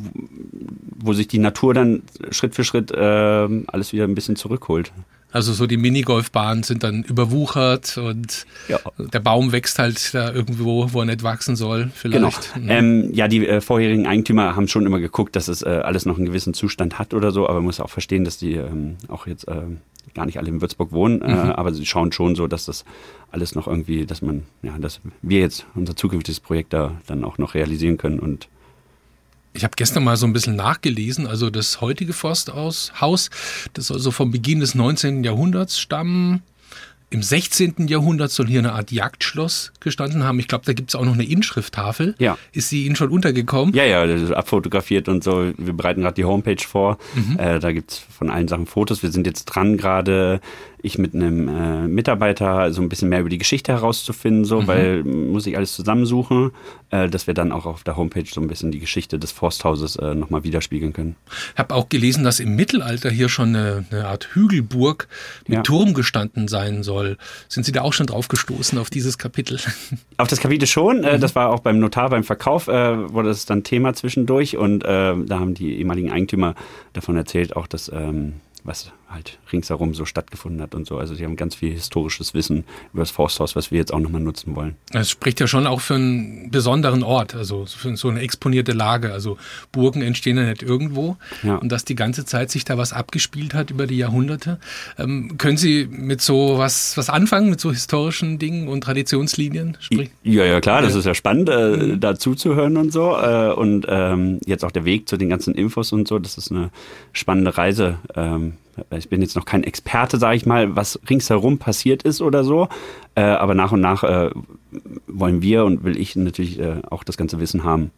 wo sich die Natur dann Schritt für Schritt äh, alles wieder ein bisschen zurückholt. Also so die Minigolfbahnen sind dann überwuchert und ja. der Baum wächst halt da irgendwo, wo er nicht wachsen soll vielleicht. Genau. Ähm, ja, die äh, vorherigen Eigentümer haben schon immer geguckt, dass es äh, alles noch einen gewissen Zustand hat oder so, aber man muss auch verstehen, dass die ähm, auch jetzt äh, gar nicht alle in Würzburg wohnen, mhm. äh, aber sie schauen schon so, dass das alles noch irgendwie, dass man, ja, dass wir jetzt unser zukünftiges Projekt da dann auch noch realisieren können und ich habe gestern mal so ein bisschen nachgelesen, also das heutige Forsthaus, das soll so vom Beginn des neunzehnten Jahrhunderts stammen. Im sechzehnten Jahrhundert soll hier eine Art Jagdschloss gestanden haben. Ich glaube, da gibt es auch noch eine Inschrifttafel. Ja. Ist sie Ihnen schon untergekommen? Ja, ja, das ist abfotografiert und so. Wir bereiten gerade die Homepage vor. Mhm. Äh, da gibt es von allen Sachen Fotos. Wir sind jetzt dran gerade, ich mit einem äh, Mitarbeiter so ein bisschen mehr über die Geschichte herauszufinden, so, mhm. weil muss ich alles zusammensuchen, äh, dass wir dann auch auf der Homepage so ein bisschen die Geschichte des Forsthauses äh, nochmal widerspiegeln können. Ich habe auch gelesen, dass im Mittelalter hier schon eine, eine Art Hügelburg mit ja. Turm gestanden sein soll. Sind Sie da auch schon drauf gestoßen, auf dieses Kapitel? Auf das Kapitel schon. Mhm. Das war auch beim Notar, beim Verkauf, äh, wurde das dann Thema zwischendurch. Und äh, da haben die ehemaligen Eigentümer davon erzählt, auch dass ähm, was halt ringsherum so stattgefunden hat und so. Also sie haben ganz viel historisches Wissen über das Forsthaus, was wir jetzt auch nochmal nutzen wollen. Es spricht ja schon auch für einen besonderen Ort, also für so eine exponierte Lage. Also Burgen entstehen ja nicht irgendwo. Ja. Und dass die ganze Zeit sich da was abgespielt hat über die Jahrhunderte. Ähm, können Sie mit so was, was anfangen, mit so historischen Dingen und Traditionslinien? Sprich? Ja, ja, klar, das ist ja spannend, äh, mhm. da zuzuhören und so. Äh, und ähm, jetzt auch der Weg zu den ganzen Infos und so, das ist eine spannende Reise. Ähm, Ich bin jetzt noch kein Experte, sage ich mal, was ringsherum passiert ist oder so. Äh, aber nach und nach äh, wollen wir und will ich natürlich äh, auch das ganze Wissen haben,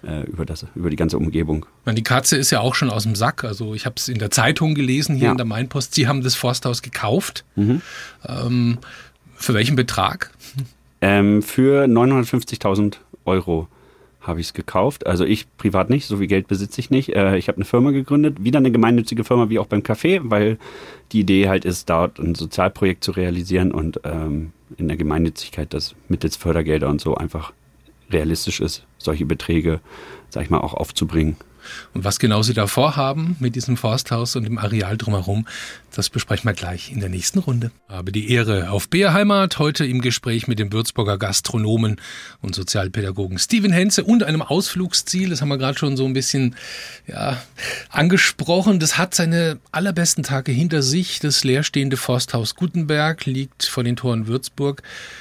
äh, über, das, über die ganze Umgebung. Die Katze ist ja auch schon aus dem Sack. Also ich habe es in der Zeitung gelesen, hier ja. in der Mainpost. Sie haben das Forsthaus gekauft. Mhm. Ähm, für welchen Betrag? Ähm, für neunhundertfünfzigtausend Euro habe ich es gekauft. Also ich privat nicht, so viel Geld besitze ich nicht. Äh, ich habe eine Firma gegründet, wieder eine gemeinnützige Firma wie auch beim Café, weil die Idee halt ist, dort ein Sozialprojekt zu realisieren und ähm, in der Gemeinnützigkeit, das mittels Fördergelder und so einfach realistisch ist, solche Beträge, sag ich mal, auch aufzubringen. Und was genau Sie da vorhaben mit diesem Forsthaus und dem Areal drumherum, das besprechen wir gleich in der nächsten Runde. Habe die Ehre auf B R Heimat, heute im Gespräch mit dem Würzburger Gastronomen und Sozialpädagogen Steven Henze und einem Ausflugsziel, das haben wir gerade schon so ein bisschen ja, angesprochen. Das hat seine allerbesten Tage hinter sich. Das leerstehende Forsthaus Gutenberg liegt vor den Toren Würzburg.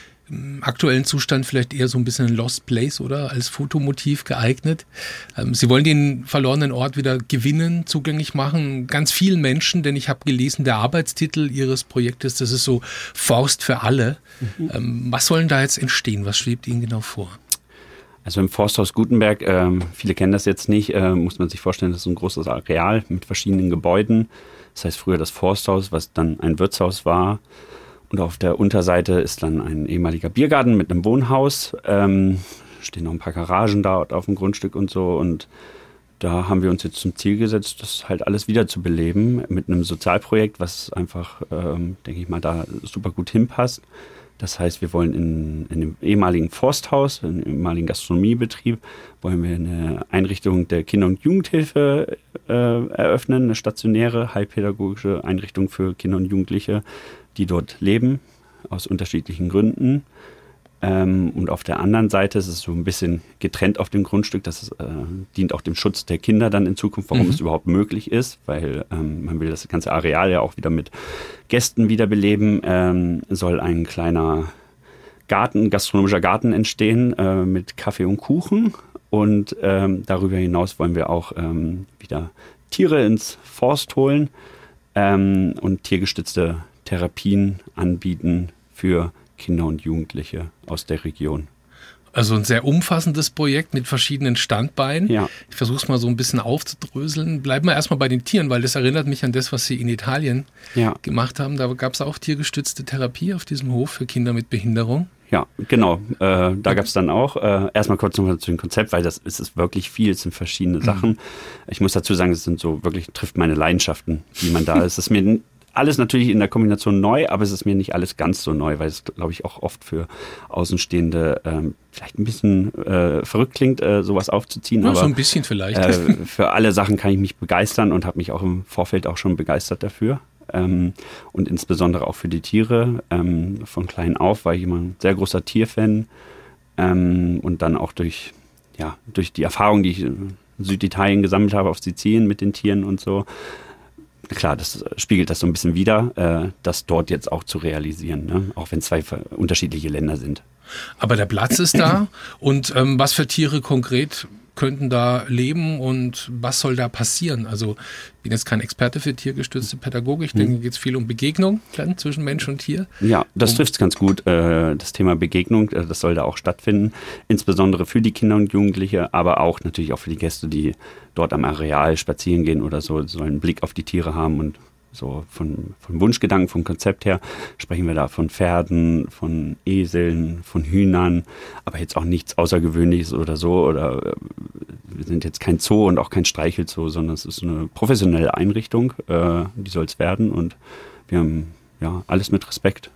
Im aktuellen Zustand vielleicht eher so ein bisschen ein Lost Place, oder? Als Fotomotiv geeignet. Sie wollen den verlorenen Ort wieder gewinnen, zugänglich machen. Ganz vielen Menschen, denn ich habe gelesen, der Arbeitstitel Ihres Projektes, das ist so Forst für alle. Mhm. Was soll denn da jetzt entstehen? Was schwebt Ihnen genau vor? Also im Forsthaus Gutenberg, äh, viele kennen das jetzt nicht, äh, muss man sich vorstellen, das ist ein großes Areal mit verschiedenen Gebäuden. Das heißt früher das Forsthaus, was dann ein Wirtshaus war. Und auf der Unterseite ist dann ein ehemaliger Biergarten mit einem Wohnhaus. Ähm, stehen noch ein paar Garagen da auf dem Grundstück und so. Und da haben wir uns jetzt zum Ziel gesetzt, das halt alles wieder zu beleben mit einem Sozialprojekt, was einfach, ähm, denke ich mal, da super gut hinpasst. Das heißt, wir wollen in, in dem ehemaligen Forsthaus, in dem ehemaligen Gastronomiebetrieb, wollen wir eine Einrichtung der Kinder- und Jugendhilfe äh, eröffnen, eine stationäre, heilpädagogische Einrichtung für Kinder und Jugendliche, die dort leben, aus unterschiedlichen Gründen. Ähm, und auf der anderen Seite ist es so ein bisschen getrennt auf dem Grundstück. Das äh, dient auch dem Schutz der Kinder dann in Zukunft, warum mhm. es überhaupt möglich ist, weil ähm, man will das ganze Areal ja auch wieder mit Gästen wiederbeleben. Ähm, soll ein kleiner Garten, gastronomischer Garten entstehen äh, mit Kaffee und Kuchen. Und ähm, darüber hinaus wollen wir auch ähm, wieder Tiere ins Forst holen ähm, und tiergestützte Therapien anbieten für Kinder und Jugendliche aus der Region. Also ein sehr umfassendes Projekt mit verschiedenen Standbeinen. Ja. Ich versuche es mal so ein bisschen aufzudröseln. Bleiben wir erstmal bei den Tieren, weil das erinnert mich an das, was Sie in Italien ja. gemacht haben. Da gab es auch tiergestützte Therapie auf diesem Hof für Kinder mit Behinderung. Ja, genau. Äh, da gab es dann auch, äh, erstmal kurz nochmal zu dem Konzept, weil das ist, ist wirklich viel, es sind verschiedene Sachen. Mhm. Ich muss dazu sagen, es sind so wirklich, trifft meine Leidenschaften, wie man da ist. Es ist mir alles natürlich in der Kombination neu, aber es ist mir nicht alles ganz so neu, weil es, glaube ich, auch oft für Außenstehende ähm, vielleicht ein bisschen äh, verrückt klingt, äh, sowas aufzuziehen. Ja, aber so ein bisschen vielleicht. Äh, für alle Sachen kann ich mich begeistern und habe mich auch im Vorfeld auch schon begeistert dafür. Ähm, und insbesondere auch für die Tiere. Ähm, von klein auf war ich immer ein sehr großer Tierfan. Ähm, und dann auch durch, ja, durch die Erfahrung, die ich in Süditalien gesammelt habe, auf Sizilien mit den Tieren und so, klar, das spiegelt das so ein bisschen wider, äh, das dort jetzt auch zu realisieren, ne? Auch wenn es zwei unterschiedliche Länder sind. Aber der Platz ist da und ähm, was für Tiere konkret könnten da leben und was soll da passieren? Also ich bin jetzt kein Experte für tiergestützte Pädagogik, ich denke, hier geht es viel um Begegnung dann zwischen Mensch und Tier. Ja, das um, trifft es ganz gut, äh, das Thema Begegnung, äh, das soll da auch stattfinden, insbesondere für die Kinder und Jugendliche, aber auch natürlich auch für die Gäste, die dort am Areal spazieren gehen oder so, sollen einen Blick auf die Tiere haben und so von, von Wunschgedanken, vom Konzept her sprechen wir da von Pferden, von Eseln, von Hühnern, aber jetzt auch nichts Außergewöhnliches oder so. Oder äh, wir sind jetzt kein Zoo und auch kein Streichelzoo, sondern es ist eine professionelle Einrichtung, äh, die soll es werden und wir haben ja alles mit Respekt.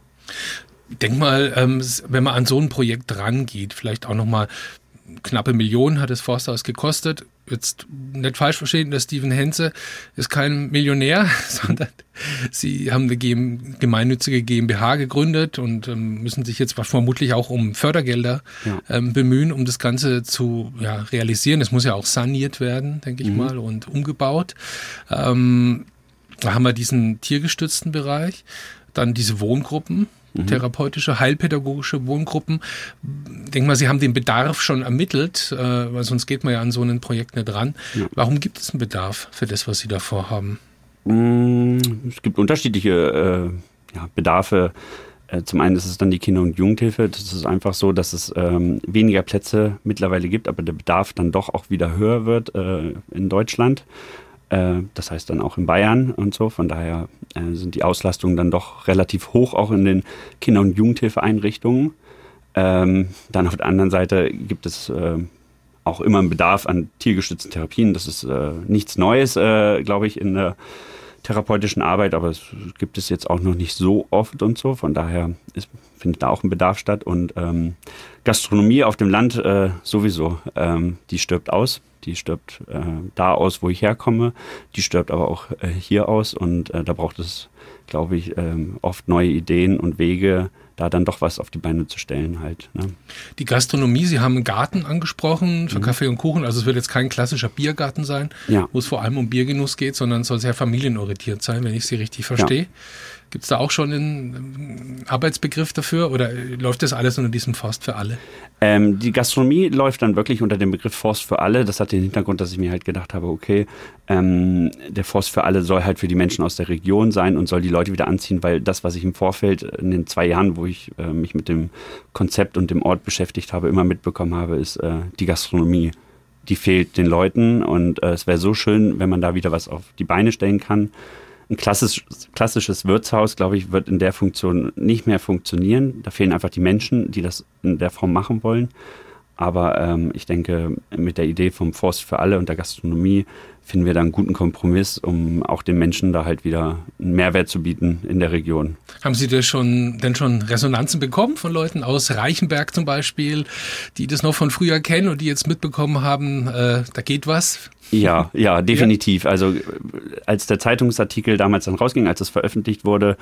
Ich denke mal, ähm, wenn man an so ein Projekt rangeht, vielleicht auch nochmal knappe Millionen hat das Forsthaus gekostet. Jetzt nicht falsch verstehen, der Steven Henze ist kein Millionär, sondern sie haben eine gemeinnützige GmbH gegründet und ähm, müssen sich jetzt vermutlich auch um Fördergelder ja. ähm, bemühen, um das Ganze zu ja, realisieren. Es muss ja auch saniert werden, denke ich mhm. mal, und umgebaut. Ähm, da haben wir diesen tiergestützten Bereich, dann diese Wohngruppen, Mhm. therapeutische, heilpädagogische Wohngruppen. Ich denke mal, Sie haben den Bedarf schon ermittelt, äh, weil sonst geht man ja an so ein Projekt nicht ran. Ja. Warum gibt es einen Bedarf für das, was Sie da vorhaben? Es gibt unterschiedliche äh, ja, Bedarfe. Zum einen ist es dann die Kinder- und Jugendhilfe. Das ist einfach so, dass es ähm, weniger Plätze mittlerweile gibt, aber der Bedarf dann doch auch wieder höher wird äh, in Deutschland. Äh, das heißt dann auch in Bayern und so. Von daher äh, sind die Auslastungen dann doch relativ hoch, auch in den Kinder- und Jugendhilfeeinrichtungen. Ähm, dann auf der anderen Seite gibt es äh, auch immer einen Bedarf an tiergestützten Therapien. Das ist äh, nichts Neues, äh, glaube ich, in der therapeutischen Arbeit, aber es gibt es jetzt auch noch nicht so oft und so. Von daher ist, findet da auch ein Bedarf statt. Und ähm, Gastronomie auf dem Land äh, sowieso, ähm, die stirbt aus. Die stirbt äh, da aus, wo ich herkomme. Die stirbt aber auch äh, hier aus. Und äh, da braucht es, glaube ich, ähm, oft neue Ideen und Wege, da dann doch was auf die Beine zu stellen halt. Ne? Die Gastronomie, Sie haben einen Garten angesprochen für mhm. Kaffee und Kuchen. Also es wird jetzt kein klassischer Biergarten sein, ja. wo es vor allem um Biergenuss geht, sondern es soll sehr familienorientiert sein, wenn ich Sie richtig verstehe. Ja. Gibt es da auch schon einen Arbeitsbegriff dafür oder läuft das alles unter diesem Forst für alle? Ähm, die Gastronomie läuft dann wirklich unter dem Begriff Forst für alle. Das hat den Hintergrund, dass ich mir halt gedacht habe, okay, ähm, der Forst für alle soll halt für die Menschen aus der Region sein und soll die Leute wieder anziehen, weil das, was ich im Vorfeld in den zwei Jahren, wo ich äh, mich mit dem Konzept und dem Ort beschäftigt habe, immer mitbekommen habe, ist äh, die Gastronomie. Die fehlt den Leuten und äh, es wäre so schön, wenn man da wieder was auf die Beine stellen kann. Ein klassisch, klassisches Wirtshaus, glaube ich, wird in der Funktion nicht mehr funktionieren. Da fehlen einfach die Menschen, die das in der Form machen wollen. Aber ähm, ich denke, mit der Idee vom Forst für alle und der Gastronomie finden wir da einen guten Kompromiss, um auch den Menschen da halt wieder einen Mehrwert zu bieten in der Region. Haben Sie das schon, denn schon Resonanzen bekommen von Leuten aus Reichenberg zum Beispiel, die das noch von früher kennen und die jetzt mitbekommen haben, äh, da geht was? Ja, ja, definitiv. Ja. Also als der Zeitungsartikel damals dann rausging, als es veröffentlicht wurde,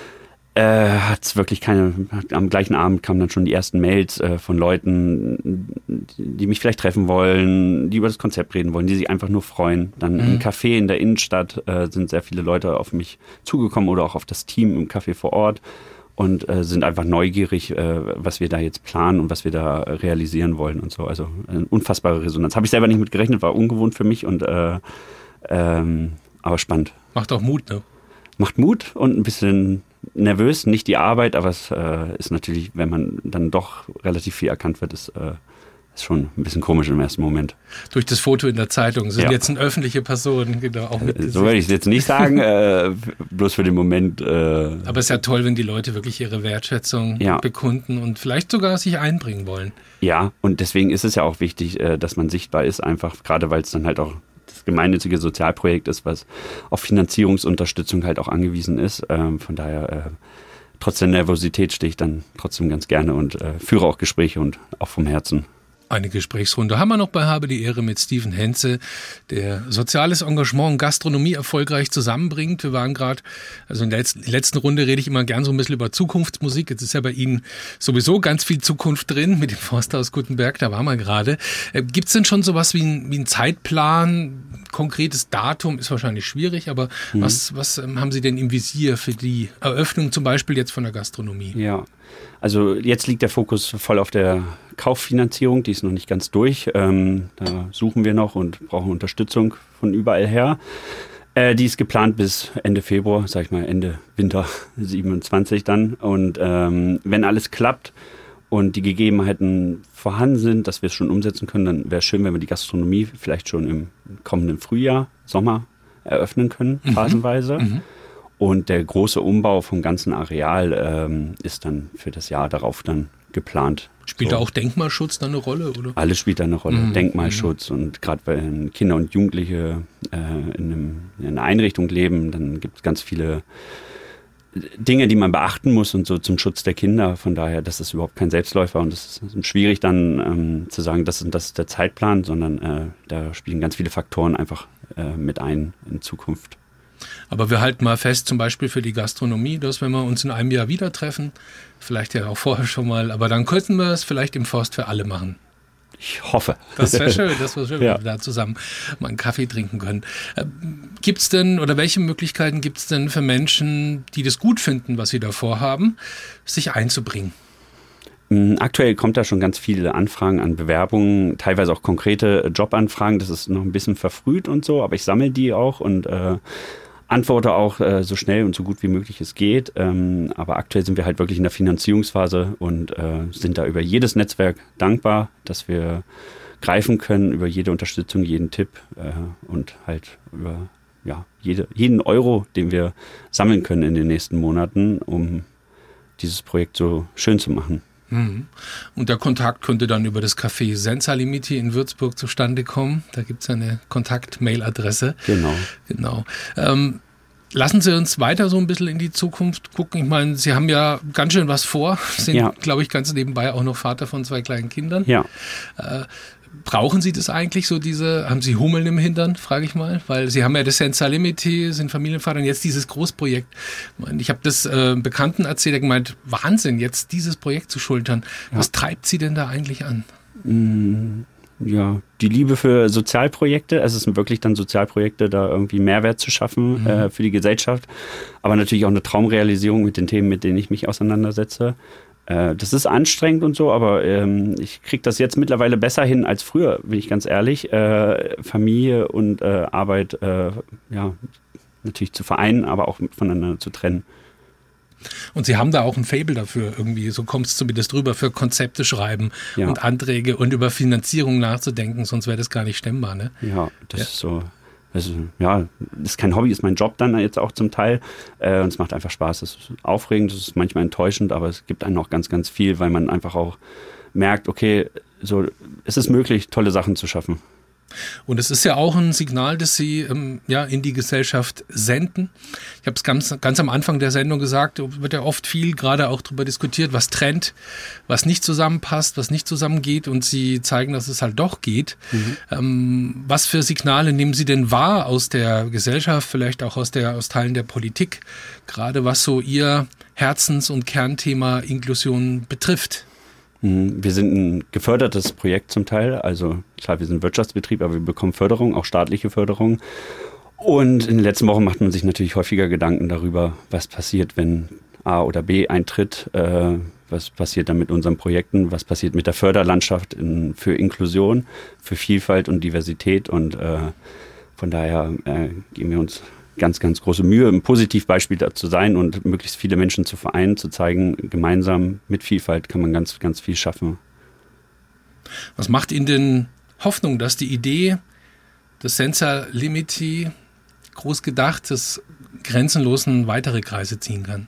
Äh, hat es wirklich keine, am gleichen Abend kamen dann schon die ersten Mails äh, von Leuten, die mich vielleicht treffen wollen, die über das Konzept reden wollen, die sich einfach nur freuen. Dann mhm. im Café in der Innenstadt äh, sind sehr viele Leute auf mich zugekommen oder auch auf das Team im Café vor Ort und äh, sind einfach neugierig, äh, was wir da jetzt planen und was wir da realisieren wollen und so. Also eine unfassbare Resonanz. Habe ich selber nicht mit gerechnet, war ungewohnt für mich und äh, ähm, aber spannend. Macht auch Mut, ne? Macht Mut und ein bisschen nervös, nicht die Arbeit, aber es äh, ist natürlich, wenn man dann doch relativ viel erkannt wird, ist, äh, ist schon ein bisschen komisch im ersten Moment. Durch das Foto in der Zeitung sind ja. jetzt eine öffentliche Person, genau. Auch mit so würde ich es jetzt nicht sagen, äh, bloß für den Moment. Äh, aber es ist ja toll, wenn die Leute wirklich ihre Wertschätzung ja. bekunden und vielleicht sogar sich einbringen wollen. Ja, und deswegen ist es ja auch wichtig, äh, dass man sichtbar ist, einfach gerade weil es dann halt auch das gemeinnützige Sozialprojekt ist, was auf Finanzierungsunterstützung halt auch angewiesen ist. Ähm, von daher, äh, trotz der Nervosität stehe ich dann trotzdem ganz gerne und äh, führe auch Gespräche und auch vom Herzen. Eine Gesprächsrunde haben wir noch bei Habe die Ehre mit Steven Henze, der soziales Engagement und Gastronomie erfolgreich zusammenbringt. Wir waren gerade, also in der letzten Runde rede ich immer gern so ein bisschen über Zukunftsmusik. Jetzt ist ja bei Ihnen sowieso ganz viel Zukunft drin mit dem Forsthaus Gutenberg, da waren wir gerade. Gibt es denn schon sowas wie ein, wie ein Zeitplan? Konkretes Datum ist wahrscheinlich schwierig, aber mhm. was, was haben Sie denn im Visier für die Eröffnung zum Beispiel jetzt von der Gastronomie? Ja, also jetzt liegt der Fokus voll auf der Kauffinanzierung, die ist noch nicht ganz durch. Ähm, da suchen wir noch und brauchen Unterstützung von überall her. Äh, die ist geplant bis Ende Februar, sag ich mal Ende Winter siebenundzwanzig dann. Und ähm, wenn alles klappt und die Gegebenheiten vorhanden sind, dass wir es schon umsetzen können, dann wäre es schön, wenn wir die Gastronomie vielleicht schon im kommenden Frühjahr, Sommer eröffnen können, mhm. phasenweise. Mhm. Und der große Umbau vom ganzen Areal ähm, ist dann für das Jahr darauf dann geplant. Spielt so. da auch Denkmalschutz dann eine Rolle, oder? Alles spielt da eine Rolle. Mhm. Denkmalschutz mhm. und gerade wenn Kinder und Jugendliche äh, in, einem, in einer Einrichtung leben, dann gibt es ganz viele Dinge, die man beachten muss und so zum Schutz der Kinder. Von daher, das ist überhaupt kein Selbstläufer und es ist schwierig dann ähm, zu sagen, das, das ist der Zeitplan, sondern äh, da spielen ganz viele Faktoren einfach äh, mit ein in Zukunft. Aber wir halten mal fest, zum Beispiel für die Gastronomie, dass wenn wir uns in einem Jahr wieder treffen, vielleicht ja auch vorher schon mal, aber dann könnten wir es vielleicht im Forst für alle machen. Ich hoffe. Das wäre schön, das wäre schön, ja. wenn wir da zusammen mal einen Kaffee trinken können. Gibt es denn oder welche Möglichkeiten gibt es denn für Menschen, die das gut finden, was sie da vorhaben, sich einzubringen? Aktuell kommt da schon ganz viele Anfragen an Bewerbungen, teilweise auch konkrete Jobanfragen. Das ist noch ein bisschen verfrüht und so, aber ich sammle die auch und äh, antworte auch äh, so schnell und so gut wie möglich es geht. Ähm, aber aktuell sind wir halt wirklich in der Finanzierungsphase und äh, sind da über jedes Netzwerk dankbar, dass wir greifen können, über jede Unterstützung, jeden Tipp äh, und halt über ja, jede, jeden Euro, den wir sammeln können in den nächsten Monaten, um dieses Projekt so schön zu machen. Mhm. Und der Kontakt könnte dann über das Café Senzalimity in Würzburg zustande kommen. Da gibt es eine Kontakt-Mail-Adresse. Genau. Genau. Ähm, lassen Sie uns weiter so ein bisschen in die Zukunft gucken. Ich meine, Sie haben ja ganz schön was vor, sind, ja. glaube ich, ganz nebenbei auch noch Vater von zwei kleinen Kindern. Ja. Äh, Brauchen Sie das eigentlich so diese, haben Sie Hummeln im Hintern, frage ich mal? Weil Sie haben ja das Senzalimity, sind Familienvater und jetzt dieses Großprojekt. Ich habe das äh, Bekannten erzählt, der gemeint, Wahnsinn, jetzt dieses Projekt zu schultern. Ja. Was treibt Sie denn da eigentlich an? Ja, die Liebe für Sozialprojekte. Also es sind wirklich dann Sozialprojekte, da irgendwie Mehrwert zu schaffen mhm. äh, für die Gesellschaft. Aber natürlich auch eine Traumrealisierung mit den Themen, mit denen ich mich auseinandersetze. Das ist anstrengend und so, aber ähm, ich kriege das jetzt mittlerweile besser hin als früher, bin ich ganz ehrlich. Äh, Familie und äh, Arbeit äh, ja, natürlich zu vereinen, aber auch voneinander zu trennen. Und Sie haben da auch ein Faible dafür irgendwie, so kommt es zumindest drüber, für Konzepte schreiben ja. und Anträge und über Finanzierung nachzudenken, sonst wäre das gar nicht stemmbar, ne? Ja, das ja. ist so... Also, ja, das ist kein Hobby, ist mein Job dann jetzt auch zum Teil. Äh, und es macht einfach Spaß. Es ist aufregend, es ist manchmal enttäuschend, aber es gibt einem auch ganz, ganz viel, weil man einfach auch merkt, okay, so, es ist möglich, tolle Sachen zu schaffen. Und es ist ja auch ein Signal, das Sie ähm, ja, in die Gesellschaft senden. Ich habe es ganz, ganz am Anfang der Sendung gesagt, wird ja oft viel gerade auch darüber diskutiert, was trennt, was nicht zusammenpasst, was nicht zusammengeht. Und Sie zeigen, dass es halt doch geht. Mhm. Ähm, was für Signale nehmen Sie denn wahr aus der Gesellschaft, vielleicht auch aus, der, aus Teilen der Politik, gerade was so Ihr Herzens- und Kernthema Inklusion betrifft? Wir sind ein gefördertes Projekt zum Teil, also klar, wir sind Wirtschaftsbetrieb, aber wir bekommen Förderung, auch staatliche Förderung. Und in den letzten Wochen macht man sich natürlich häufiger Gedanken darüber, was passiert, wenn A oder B eintritt, äh, was passiert dann mit unseren Projekten, was passiert mit der Förderlandschaft in, für Inklusion, für Vielfalt und Diversität. Und äh, von daher äh, geben wir uns ganz, ganz große Mühe, ein Positivbeispiel dazu sein und möglichst viele Menschen zu vereinen, zu zeigen, gemeinsam mit Vielfalt kann man ganz, ganz viel schaffen. Was macht Ihnen denn Hoffnung, dass die Idee des Senzalimity, groß gedacht, des Grenzenlosen weitere Kreise ziehen kann?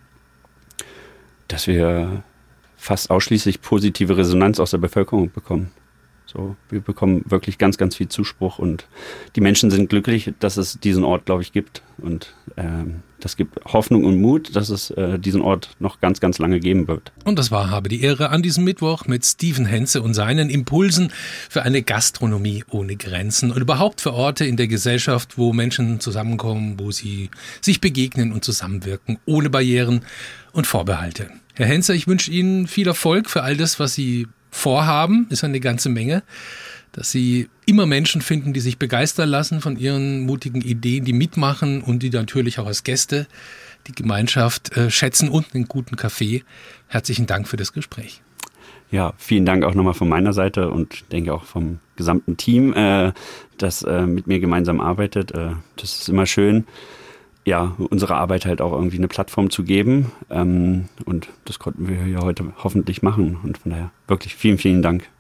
Dass wir fast ausschließlich positive Resonanz aus der Bevölkerung bekommen. So, wir bekommen wirklich ganz, ganz viel Zuspruch und die Menschen sind glücklich, dass es diesen Ort, glaube ich, gibt. Und ähm, das gibt Hoffnung und Mut, dass es äh, diesen Ort noch ganz, ganz lange geben wird. Und das war Habe die Ehre an diesem Mittwoch mit Steven Henze und seinen Impulsen für eine Gastronomie ohne Grenzen und überhaupt für Orte in der Gesellschaft, wo Menschen zusammenkommen, wo sie sich begegnen und zusammenwirken, ohne Barrieren und Vorbehalte. Herr Henze, ich wünsche Ihnen viel Erfolg für all das, was Sie vorhaben, ist eine ganze Menge, dass Sie immer Menschen finden, die sich begeistern lassen von Ihren mutigen Ideen, die mitmachen und die natürlich auch als Gäste die Gemeinschaft äh, schätzen und einen guten Kaffee. Herzlichen Dank für das Gespräch. Ja, vielen Dank auch nochmal von meiner Seite und denke auch vom gesamten Team, äh, das äh, mit mir gemeinsam arbeitet. Äh, das ist immer schön, ja, unsere Arbeit halt auch irgendwie eine Plattform zu geben. Ähm, und das konnten wir ja heute hoffentlich machen. Und von daher wirklich vielen, vielen Dank.